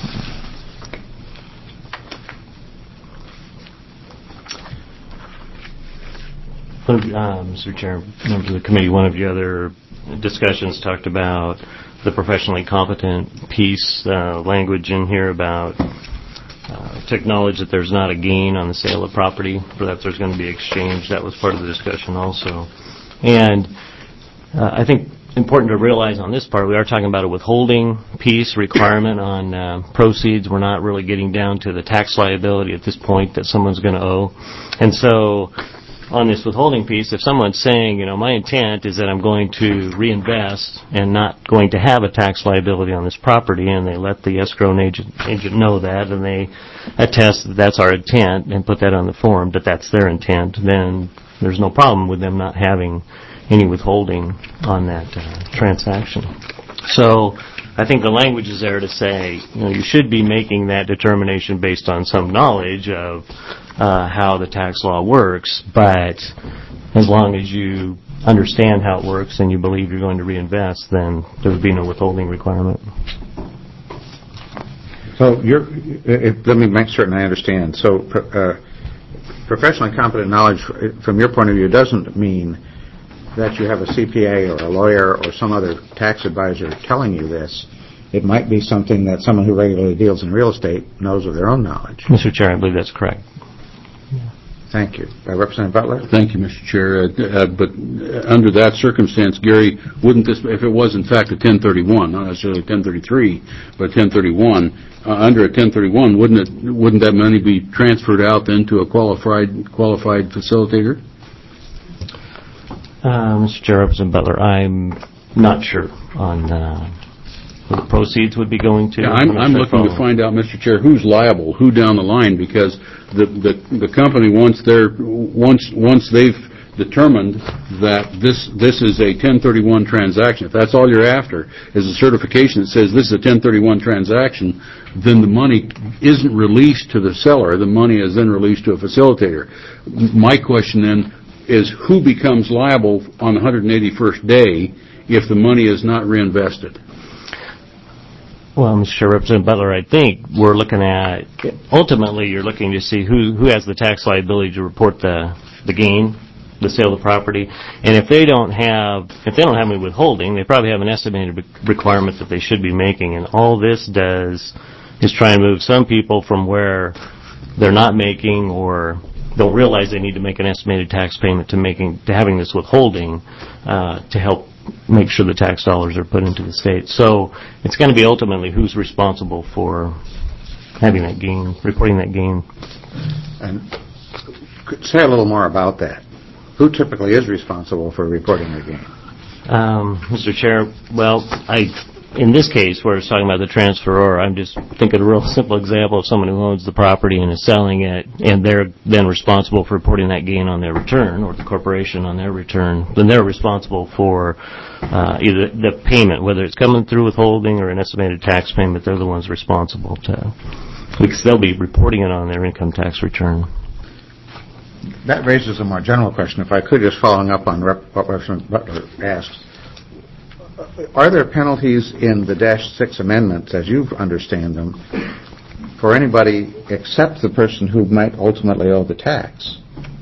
Uh, Mister Chair, members of the committee, one of the other discussions talked about the professionally competent piece, uh, language in here about uh, to acknowledge that there's not a gain on the sale of property, or that there's going to be exchange. That was part of the discussion also. And uh, I think important to realize on this part, we are talking about a withholding piece requirement on uh, proceeds. We're not really getting down to the tax liability at this point that someone's going to owe. And so on this withholding piece, if someone's saying, you know, my intent is that I'm going to reinvest and not going to have a tax liability on this property, and they let the escrow agent, agent know that, and they attest that that's our intent and put that on the form, that that's their intent, then there's no problem with them not having any withholding on that uh, transaction. So I think the language is there to say, you know, you should be making that determination based on some knowledge of uh, how the tax law works, but as long as you understand how it works and you believe you're going to reinvest, then there would be no withholding requirement. So you're, it, let me make certain I understand. So uh, professionally competent knowledge, f- from your point of view, doesn't mean that you have a C P A or a lawyer or some other tax advisor telling you this. It might be something that someone who regularly deals in real estate knows of their own knowledge. Mister Chair, I believe that's correct. Thank you. Uh, Representative Butler? Thank you, Mister Chair. Uh, uh, but uh, under that circumstance, Gary, wouldn't this, if it was in fact a ten thirty-one, not necessarily ten thirty-three, but ten thirty-one, uh, under a ten thirty-one, wouldn't it, wouldn't that money be transferred out then to a qualified qualified facilitator? Uh, Mister Chair, Representative Butler, I'm not sure on uh, who the proceeds would be going to. Yeah, I'm, I'm looking to find out, Mister Chair, who's liable, who down the line, because the the, the company once they're once once they've determined that this this is a ten thirty-one transaction, if that's all you're after is a certification that says this is a ten thirty-one transaction, then the money isn't released to the seller. The money is then released to a facilitator. My question then is, who becomes liable on the one hundred eighty-first day if the money is not reinvested? Well, Mister Chair, Representative Butler, I think we're looking at, ultimately you're looking to see who, who has the tax liability to report the, the gain, the sale of the property. And if they don't have, if they don't have any withholding, they probably have an estimated requirement that they should be making. And all this does is try and move some people from where they're not making or don't realize they need to make an estimated tax payment to making, to having this withholding, uh, to help make sure the tax dollars are put into the state. So it's going to be ultimately who's responsible for having that gain, reporting that gain. And could say a little more about that. Who typically is responsible for reporting the gain? Um, Mister Chair, well, I, in this case where it's talking about the transferor, I'm just thinking a real simple example of someone who owns the property and is selling it, and they're then responsible for reporting that gain on their return, or the corporation on their return. Then they're responsible for uh, either the payment, whether it's coming through withholding or an estimated tax payment. They're the ones responsible to, because they'll be reporting it on their income tax return. That raises a more general question. If I could, just following up on Rep- what Representative Butler asked. Are there penalties in the Dash six amendments, as you understand them, for anybody except the person who might ultimately owe the tax?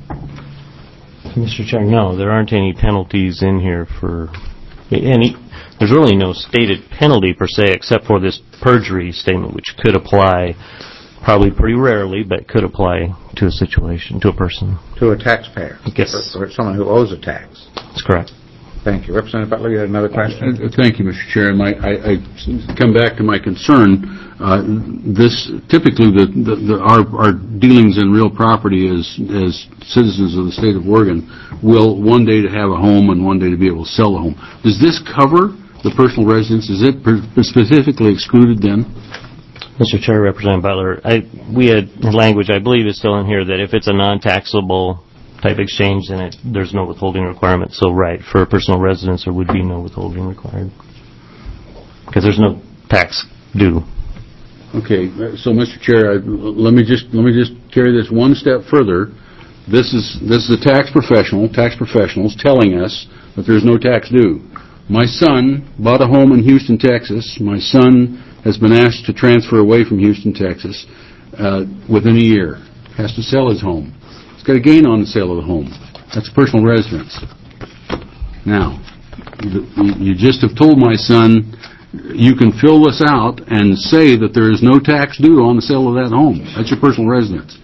Mister Chair, no, there aren't any penalties in here for any. There's really no stated penalty per se, except for this perjury statement, which could apply probably pretty rarely, but could apply to a situation, to a person. To a taxpayer? Yes. Or, or someone who owes a tax? That's correct. Thank you. Representative Butler, you had another question? Uh, thank you, Mister Chair. My, I, I come back to my concern. Uh, this typically the, the, the our, our dealings in real property as as citizens of the state of Oregon will one day to have a home and one day to be able to sell a home. Does this cover the personal residence? Is it per, specifically excluded then? Mister Chair, Representative Butler, I, we had language, I believe, is still in here that if it's a non-taxable type exchange, then it, there's no withholding requirement. So, right, for a personal residence, there would be no withholding required because there's no tax due. Okay, so Mister Chair, I, let me just let me just carry this one step further. This is this is a tax professional, tax professionals telling us that there's no tax due. My son bought a home in Houston, Texas. My son has been asked to transfer away from Houston, Texas, uh, within a year. Has to sell his home. He's got a gain on the sale of the home. That's a personal residence. Now, you just have told my son, you can fill this out and say that there is no tax due on the sale of that home. That's your personal residence.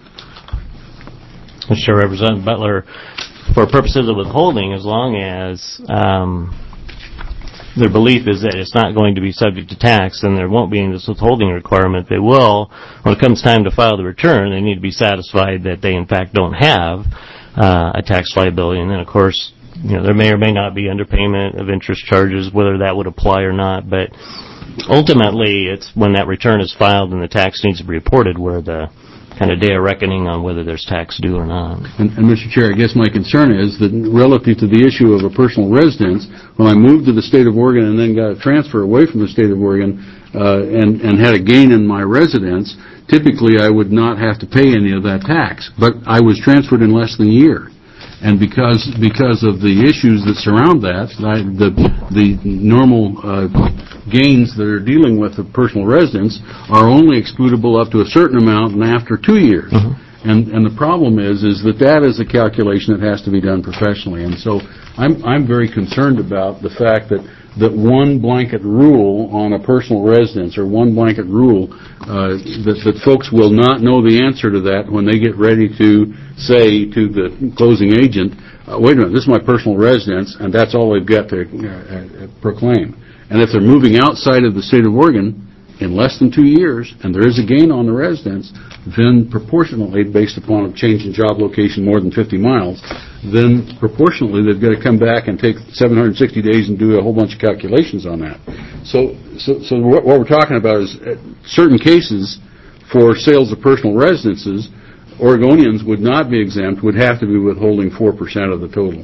Mister Representative Butler, for purposes of withholding, as long as um, their belief is that it's not going to be subject to tax, then there won't be any this withholding requirement. They will, when it comes time to file the return, they need to be satisfied that they in fact don't have uh, a tax liability. And then, of course, you know, there may or may not be underpayment of interest charges, whether that would apply or not. But ultimately, it's when that return is filed and the tax needs to be reported where the kind of day of reckoning on whether there's tax due or not. And, and Mister Chair, I guess my concern is that relative to the issue of a personal residence, when I moved to the state of Oregon and then got a transfer away from the state of Oregon uh, and, and had a gain in my residence, typically I would not have to pay any of that tax. But I was transferred in less than a year. And because because of the issues that surround that, I, the the normal uh, gains that are dealing with a personal residence are only excludable up to a certain amount and after two years. Mm-hmm. And, and the problem is, is that that is a calculation that has to be done professionally. And so I'm, I'm very concerned about the fact that, that one blanket rule on a personal residence or one blanket rule, uh, that, that folks will not know the answer to that when they get ready to say to the closing agent, uh, wait a minute, this is my personal residence, and that's all they've got to uh, uh, proclaim. And if they're moving outside of the state of Oregon in less than two years, and there is a gain on the residence, then proportionately, based upon a change in job location more than fifty miles, then proportionally they've got to come back and take seven hundred sixty days and do a whole bunch of calculations on that. So, so, so what, what we're talking about is uh, certain cases for sales of personal residences, Oregonians would not be exempt, would have to be withholding four percent of the total.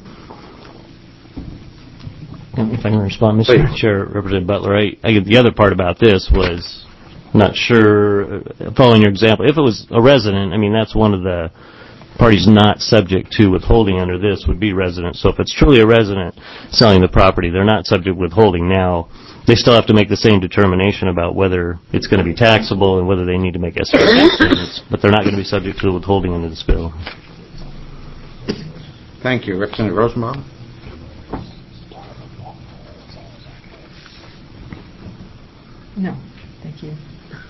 If I can respond, Mister Chair, Representative Butler, I, I, the other part about this was not sure, uh, following your example, if it was a resident, I mean, that's one of the parties not subject to withholding under this would be residents. So if it's truly a resident selling the property, they're not subject to withholding. Now, they still have to make the same determination about whether it's going to be taxable and whether they need to make escrow tax payments, but they're not going to be subject to the withholding under this bill. Thank you. Representative Rosenbaum? No, thank you.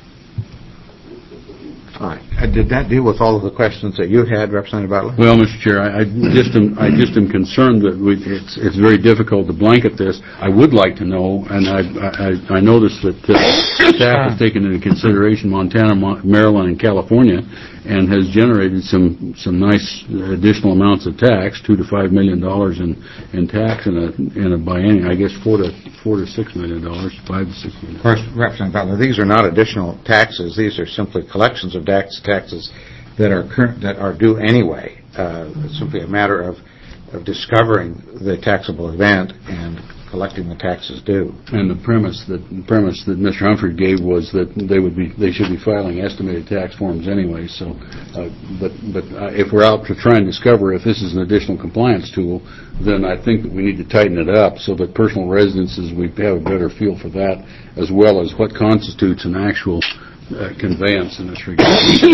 All right. Uh, did that deal with all of the questions that you had, Representative Butler? Well, Mister Chair, I, I just am I just am concerned that we, it's it's very difficult to blanket this. I would like to know, and I I, I noticed that uh, staff has taken into consideration Montana, Mon- Maryland, and California, and has generated some some nice additional amounts of tax, two to five million dollars in in tax in a in a biennium. I guess four to four to six million dollars, five to six million. First, Representative Butler, these are not additional taxes. These are simply collections of tax taxes that are current that are due anyway. Uh, it's simply a matter of of discovering the taxable event and collecting the taxes due. And the premise that the premise that Mister Humphrey gave was that they would be they should be filing estimated tax forms anyway. So, uh, but but uh, if we're out to try and discover if this is an additional compliance tool, then I think that we need to tighten it up so that personal residences we have a better feel for that, as well as what constitutes an actual uh, conveyance in this regard.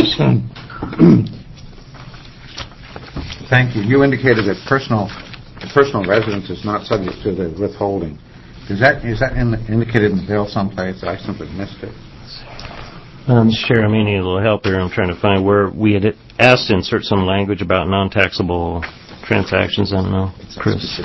Thank you. You indicated that personal personal residence is not subject to the withholding. Is that is that in the, indicated in the bill someplace? I simply missed it. Um, Mister Chair, I may need a little help here. I'm trying to find where we had asked to insert some language about non-taxable transactions. I don't know, Chris.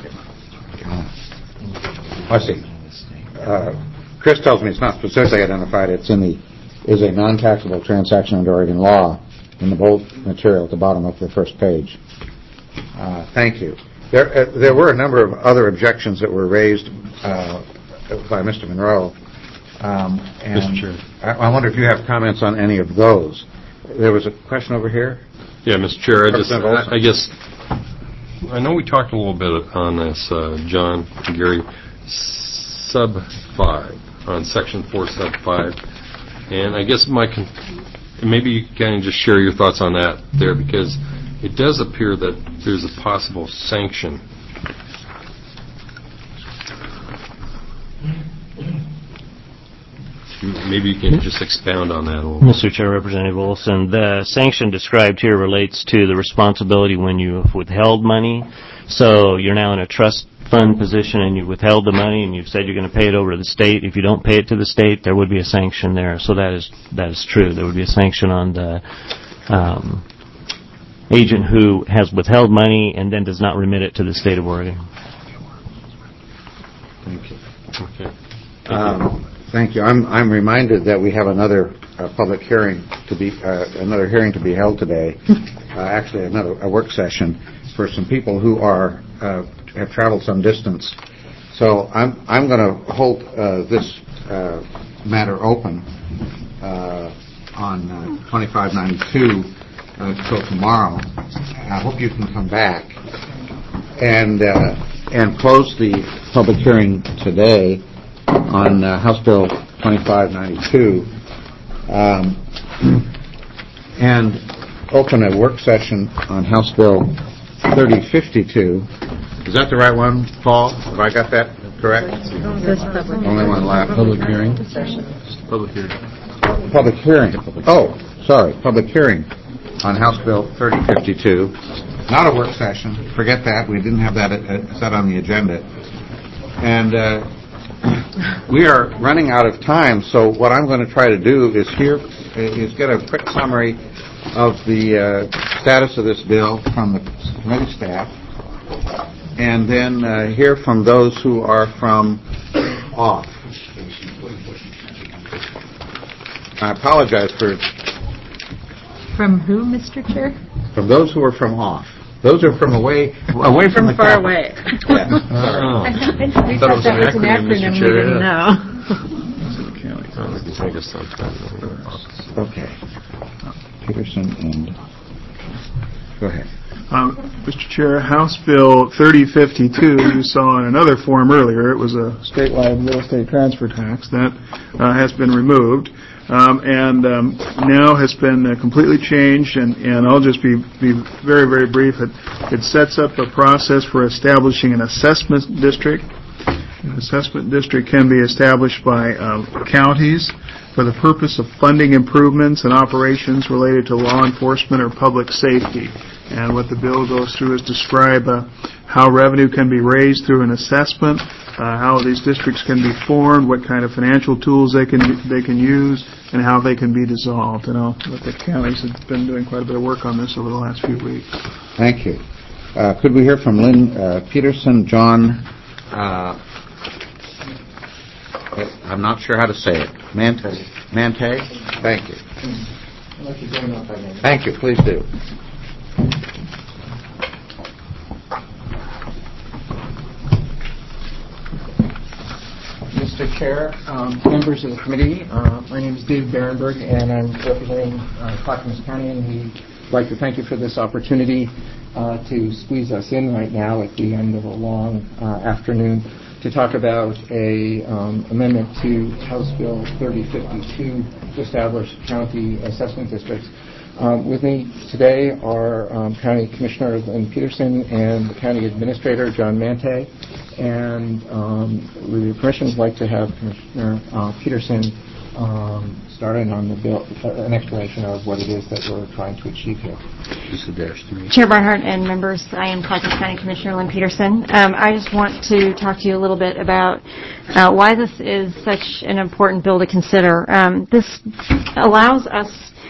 I see. Uh, Chris tells me it's not specifically identified. It's in the is a non-taxable transaction under Oregon law in the bold material at the bottom of the first page. Uh, thank you. There, uh, there were a number of other objections that were raised uh, by Mister Monroe. Um, and Mister Chair. I, I wonder if you have comments on any of those. There was a question over here. Yeah, Mister Chair, I just, I, I guess, I know we talked a little bit on this, uh, John, Gary, sub five, on section four sub five, and I guess my, con- maybe you can just share your thoughts on that there, because it does appear that there's a possible sanction. Maybe you can just expound on that a little bit. Mister Chair, Representative Olson, the sanction described here relates to the responsibility when you've withheld money. So you're now in a trust fund position and you withheld the money and you've said you're going to pay it over to the state. If you don't pay it to the state, there would be a sanction there. So that is that is true. There would be a sanction on the um, agent who has withheld money and then does not remit it to the state of Oregon. Thank you. Okay. Thank um, you. Thank you. I'm I'm reminded that we have another uh, public hearing to be uh, another hearing to be held today. Uh, actually, another a work session for some people who are uh, have traveled some distance. So I'm I'm going to hold uh, this uh, matter open uh, on uh, twenty-five ninety-two uh, till tomorrow. I hope you can come back and uh, and close the public hearing today on uh, House Bill twenty-five ninety-two, um, and open a work session on House Bill thirty fifty-two. Is that the right one, Paul? Have I got that correct? Only one left. Public hearing. Public hearing. Public hearing. Oh, sorry, public hearing on House Bill thirty fifty-two. Not a work session. Forget that. We didn't have that uh, set on the agenda. And uh, we are running out of time, so what I'm going to try to do is here is get a quick summary of the uh, status of this bill from the committee staff, and then uh, hear from those who are from off. I apologize for... From who, Mister Chair? From those who are from off. Those are from away away from, from the far capital. away. Yeah. Oh. I, I, we thought that was an acronym we didn't know. Okay. Peterson and... Go ahead. Um, Mister Chair, House Bill thirty fifty-two, you saw in another form earlier, it was a statewide real estate transfer tax. That uh, has been removed. Um, and um, now has been uh, completely changed, and, and I'll just be, be very, very brief. It, it sets up a process for establishing an assessment district. An assessment district can be established by uh, counties for the purpose of funding improvements and operations related to law enforcement or public safety. And what the bill goes through is describe uh, how revenue can be raised through an assessment, uh, how these districts can be formed, what kind of financial tools they can they can use, and how they can be dissolved. And I'll let the counties have been doing quite a bit of work on this over the last few weeks. Thank you. Uh, could we hear from Lynn uh, Peterson, John, uh, I'm not sure how to say it, Mante? Mante? Thank you. Thank you. Please do. Mister Chair, um, members of the committee, uh, my name is Dave Barenberg, and I'm representing uh, Clackamas County, and we'd like to thank you for this opportunity uh, to squeeze us in right now at the end of a long uh, afternoon to talk about a um, amendment to House Bill thirty fifty-two to establish county assessment districts. Um, with me today are um, County Commissioner Lynn Peterson and the County Administrator John Mante. And um, with your permission, I'd like to have Commissioner uh, Peterson um, starting on the bill, uh, an explanation of what it is that we're trying to achieve here. Chair Barnhart and members, I am Clackamas County Commissioner Lynn Peterson. Um, I just want to talk to you a little bit about uh, why this is such an important bill to consider. Um, this allows us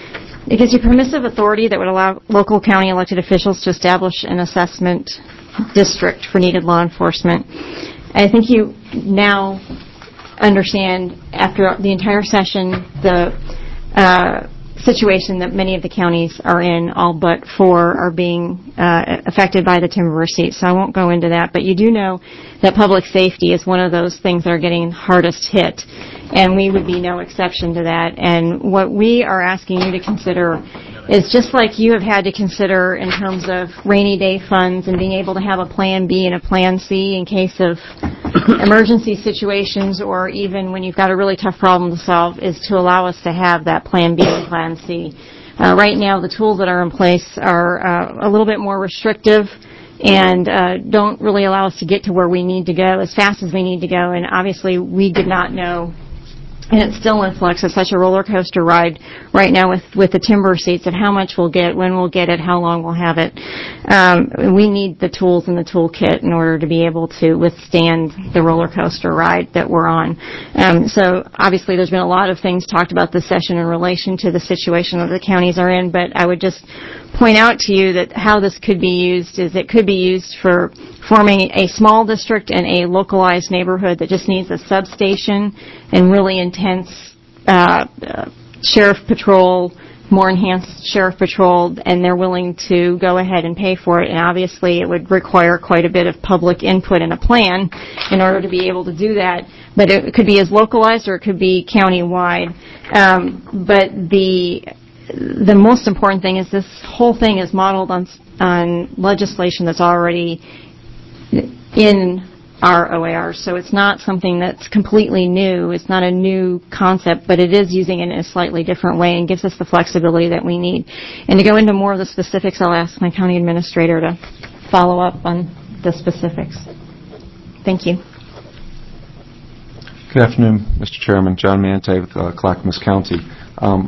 It gives you permissive authority that would allow local county elected officials to establish an assessment district for needed law enforcement. I think you now understand, after the entire session, the uh, situation that many of the counties are in, all but four are being uh, affected by the timber receipt. So I won't go into that, but you do know that public safety is one of those things that are getting hardest hit, and we would be no exception to that. And what we are asking you to consider is just like you have had to consider in terms of rainy day funds and being able to have a plan B and a plan C in case of emergency situations, or even when you've got a really tough problem to solve, is to allow us to have that plan B and plan C. Uh, right now, the tools that are in place are uh, a little bit more restrictive and uh, don't really allow us to get to where we need to go as fast as we need to go. And obviously, we did not know, and it's still in flux. It's such a roller coaster ride right now with, with the timber receipts of how much we'll get, when we'll get it, how long we'll have it. Um, we need the tools in the toolkit in order to be able to withstand the roller coaster ride that we're on. Um, so obviously there's been a lot of things talked about this session in relation to the situation that the counties are in, but I would just point out to you that how this could be used is it could be used for forming a small district in a localized neighborhood that just needs a substation and really intense uh, uh, sheriff patrol, more enhanced sheriff patrol, and they're willing to go ahead and pay for it. And obviously it would require quite a bit of public input in a plan in order to be able to do that. But it could be as localized or it could be county-wide. Um, but the the most important thing is this whole thing is modeled on on legislation that's already in our O A Rs. So it's not something that's completely new. It's not a new concept, but it is using it in a slightly different way and gives us the flexibility that we need. And to go into more of the specifics, I'll ask my county administrator to follow up on the specifics. Thank you. Good afternoon, Mister Chairman. John Mante with uh, Clackamas County. Um,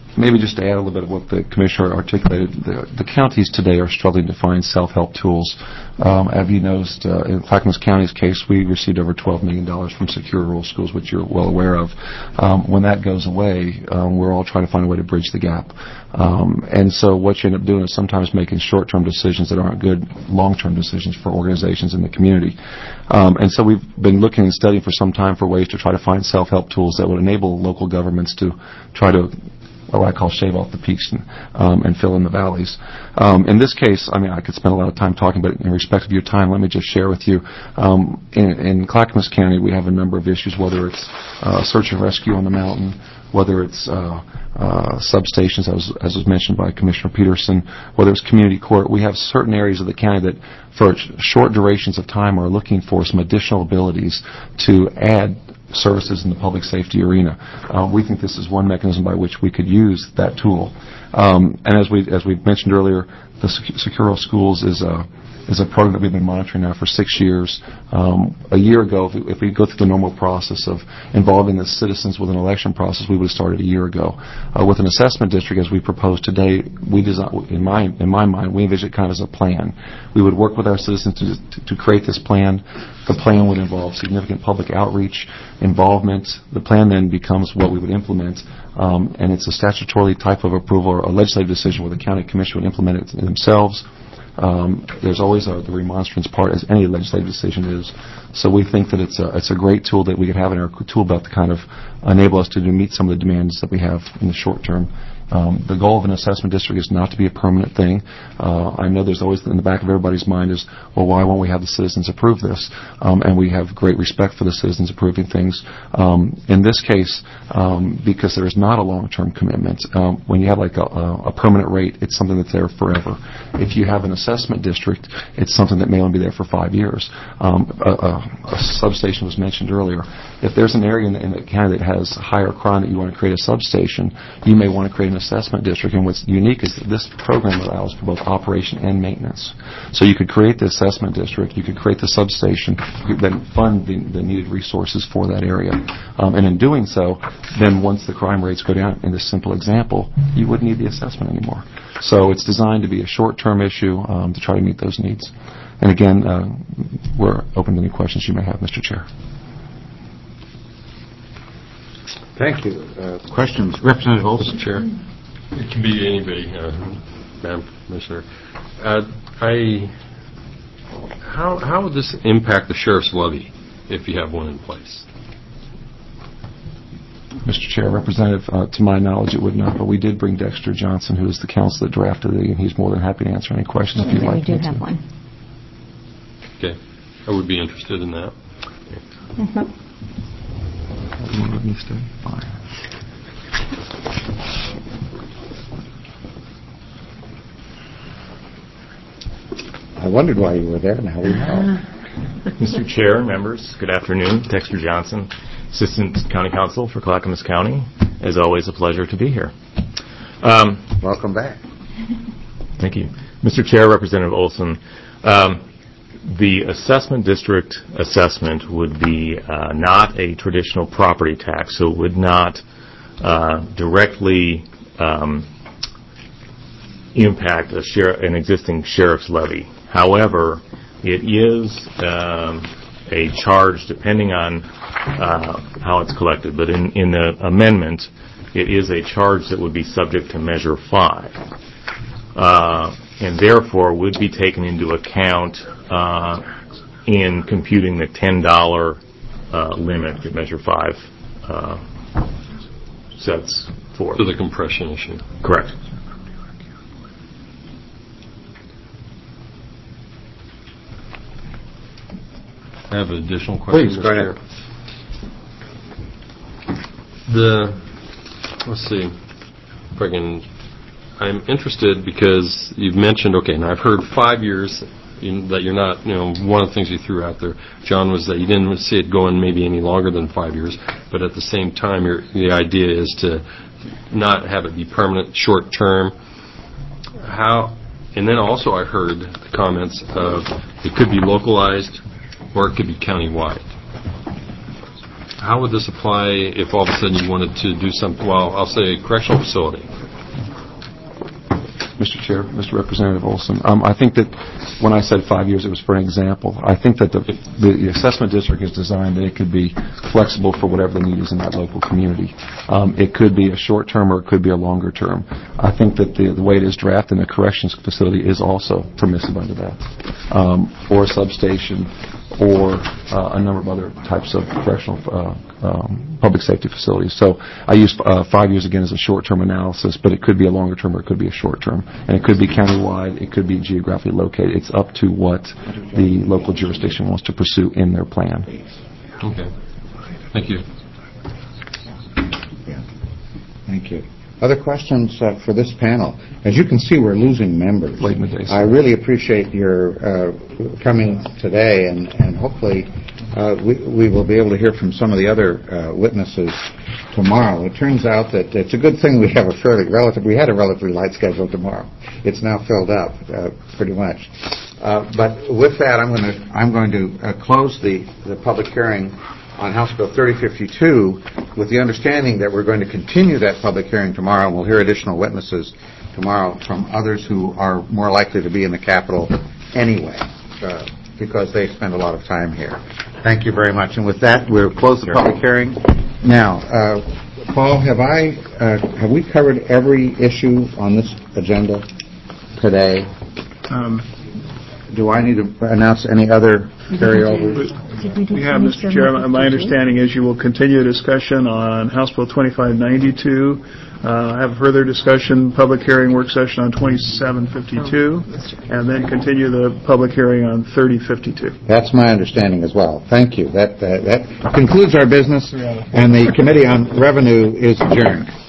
maybe just to add a little bit of what the Commissioner articulated, the, the counties today are struggling to find self-help tools. Um, as you noticed, uh, in Clackamas County's case, we received over twelve million dollars from Secure Rural Schools, which you're well aware of. Um, when that goes away, um, we're all trying to find a way to bridge the gap. Um, and so what you end up doing is sometimes making short-term decisions that aren't good long-term decisions for organizations in the community. Um, and so we've been looking and studying for some time for ways to try to find self-help tools that would enable local governments to try to what I call shave off the peaks and, um, and fill in the valleys. Um, in this case, I mean, I could spend a lot of time talking, but in respect of your time, let me just share with you. Um, in, in Clackamas County, we have a number of issues, whether it's uh, search and rescue on the mountain, whether it's uh, uh, substations, as, as was mentioned by Commissioner Peterson, whether it's community court. We have certain areas of the county that, for short durations of time, are looking for some additional abilities to add services in the public safety arena. Uh, we think this is one mechanism by which we could use that tool. Um, and as we as we mentioned earlier, the Secure Rural Schools is a is a program that we've been monitoring now for six years. Um, a year ago, if we, if we go through the normal process of involving the citizens with an election process, we would have started a year ago. Uh, with an assessment district, as we propose today, we design, in my in my mind, we envision it kind of as a plan. We would work with our citizens to, to, to create this plan. The plan would involve significant public outreach, involvement. The plan then becomes what we would implement, um, and it's a statutorily type of approval or a legislative decision where the county commission would implement it themselves. Um, there's always a, the remonstrance part, as any legislative decision is. So we think that it's a, it's a great tool that we could have in our tool belt to kind of enable us to do, meet some of the demands that we have in the short term. Um, the goal of an assessment district is not to be a permanent thing. Uh, I know there's always in the back of everybody's mind is, well, why won't we have the citizens approve this? Um, and we have great respect for the citizens approving things. Um, in this case, um, because there is not a long-term commitment, um, when you have like a, a permanent rate, it's something that's there forever. If you have an assessment district, it's something that may only be there for five years. Um, a, a, a substation was mentioned earlier. If there's an area in the, in the county that has higher crime that you want to create a substation, you may want to create an assessment district. And what's unique is that this program allows for both operation and maintenance. So you could create the assessment district, you could create the substation, you could then fund the, the needed resources for that area. Um, and in doing so, then once the crime rates go down, in this simple example, you wouldn't need the assessment anymore. So it's designed to be a short-term issue um, to try to meet those needs. And again, uh, we're open to any questions you may have, Mister Chair. Thank you. Uh, questions? Representative Olson. Mister Chair. It can be anybody, uh, Madam Commissioner. Uh, I, how, how would this impact the sheriff's levy if you have one in place? Mister Chair, Representative, uh, to my knowledge, it would not, but we did bring Dexter Johnson, who is the counsel that drafted it, and he's more than happy to answer any questions if you'd like We me do have to. one. Okay. I would be interested in that. Mm-hmm. Let me stay. Fine. I wondered why you were there. Now we know. Mister Chair, members, good afternoon. Dexter Johnson, Assistant County Counsel for Clackamas County. As always, a pleasure to be here. Um, Welcome back. Thank you. Mister Chair, Representative Olson, um, the assessment district assessment would be uh, not a traditional property tax, so it would not uh, directly um, impact a share, an existing sheriff's levy. However, it is um, a charge depending on uh, how it's collected. But in, in the amendment, it is a charge that would be subject to Measure five. Uh, and therefore would be taken into account uh, in computing the ten dollars uh, limit that Measure five uh, sets forth. So the compression issue. Correct. I have an additional question. Please, go ahead. The, let's see, if I can, I'm interested because you've mentioned, okay, now I've heard five years in, that you're not, you know, one of the things you threw out there, John, was that you didn't see it going maybe any longer than five years, but at the same time, your, the idea is to not have it be permanent, short term. How, and then also I heard the comments of it could be localized or it could be countywide. How would this apply if all of a sudden you wanted to do something, well, I'll say a correctional facility, Mister Chair, Mister Representative Olson. Um, I think that when I said five years, it was for an example. I think that the, the assessment district is designed that it could be flexible for whatever the need is in that local community. Um, it could be a short term or it could be a longer term. I think that the, the way it is drafted in the corrections facility is also permissive under that. Um, or a substation or uh, a number of other types of correctional uh, um, public safety facilities. So I use uh, five years again as a short-term analysis, but it could be a longer term or it could be a short term. And it could be countywide, it could be geographically located. It's up to what the local jurisdiction wants to pursue in their plan. Okay. Thank you. Thank you. Other questions uh, for this panel? As you can see, we're losing members. Late in the day. I really appreciate your uh, coming today, and, and hopefully uh, we, we will be able to hear from some of the other uh, witnesses tomorrow. It turns out that it's a good thing we have a fairly relative. We had a relatively light schedule tomorrow. It's now filled up uh, pretty much. Uh, but with that, I'm going to I'm going to uh, close the, the public hearing on House Bill thirty fifty-two with the understanding that we're going to continue that public hearing tomorrow, and we'll hear additional witnesses tomorrow from others who are more likely to be in the Capitol anyway, uh, because they spend a lot of time here. Thank you very much. And with that, we'll close the public hearing. Now, uh, Paul, have I uh, have we covered every issue on this agenda today? Um, Do I need to announce any other carryovers? We have, Mister Chairman, my understanding is you will continue discussion on House Bill twenty-five ninety-two, uh, have further discussion, public hearing work session on twenty-seven fifty-two, and then continue the public hearing on thirty fifty-two. That's my understanding as well. Thank you. That, uh, that concludes our business, and the Committee on Revenue is adjourned.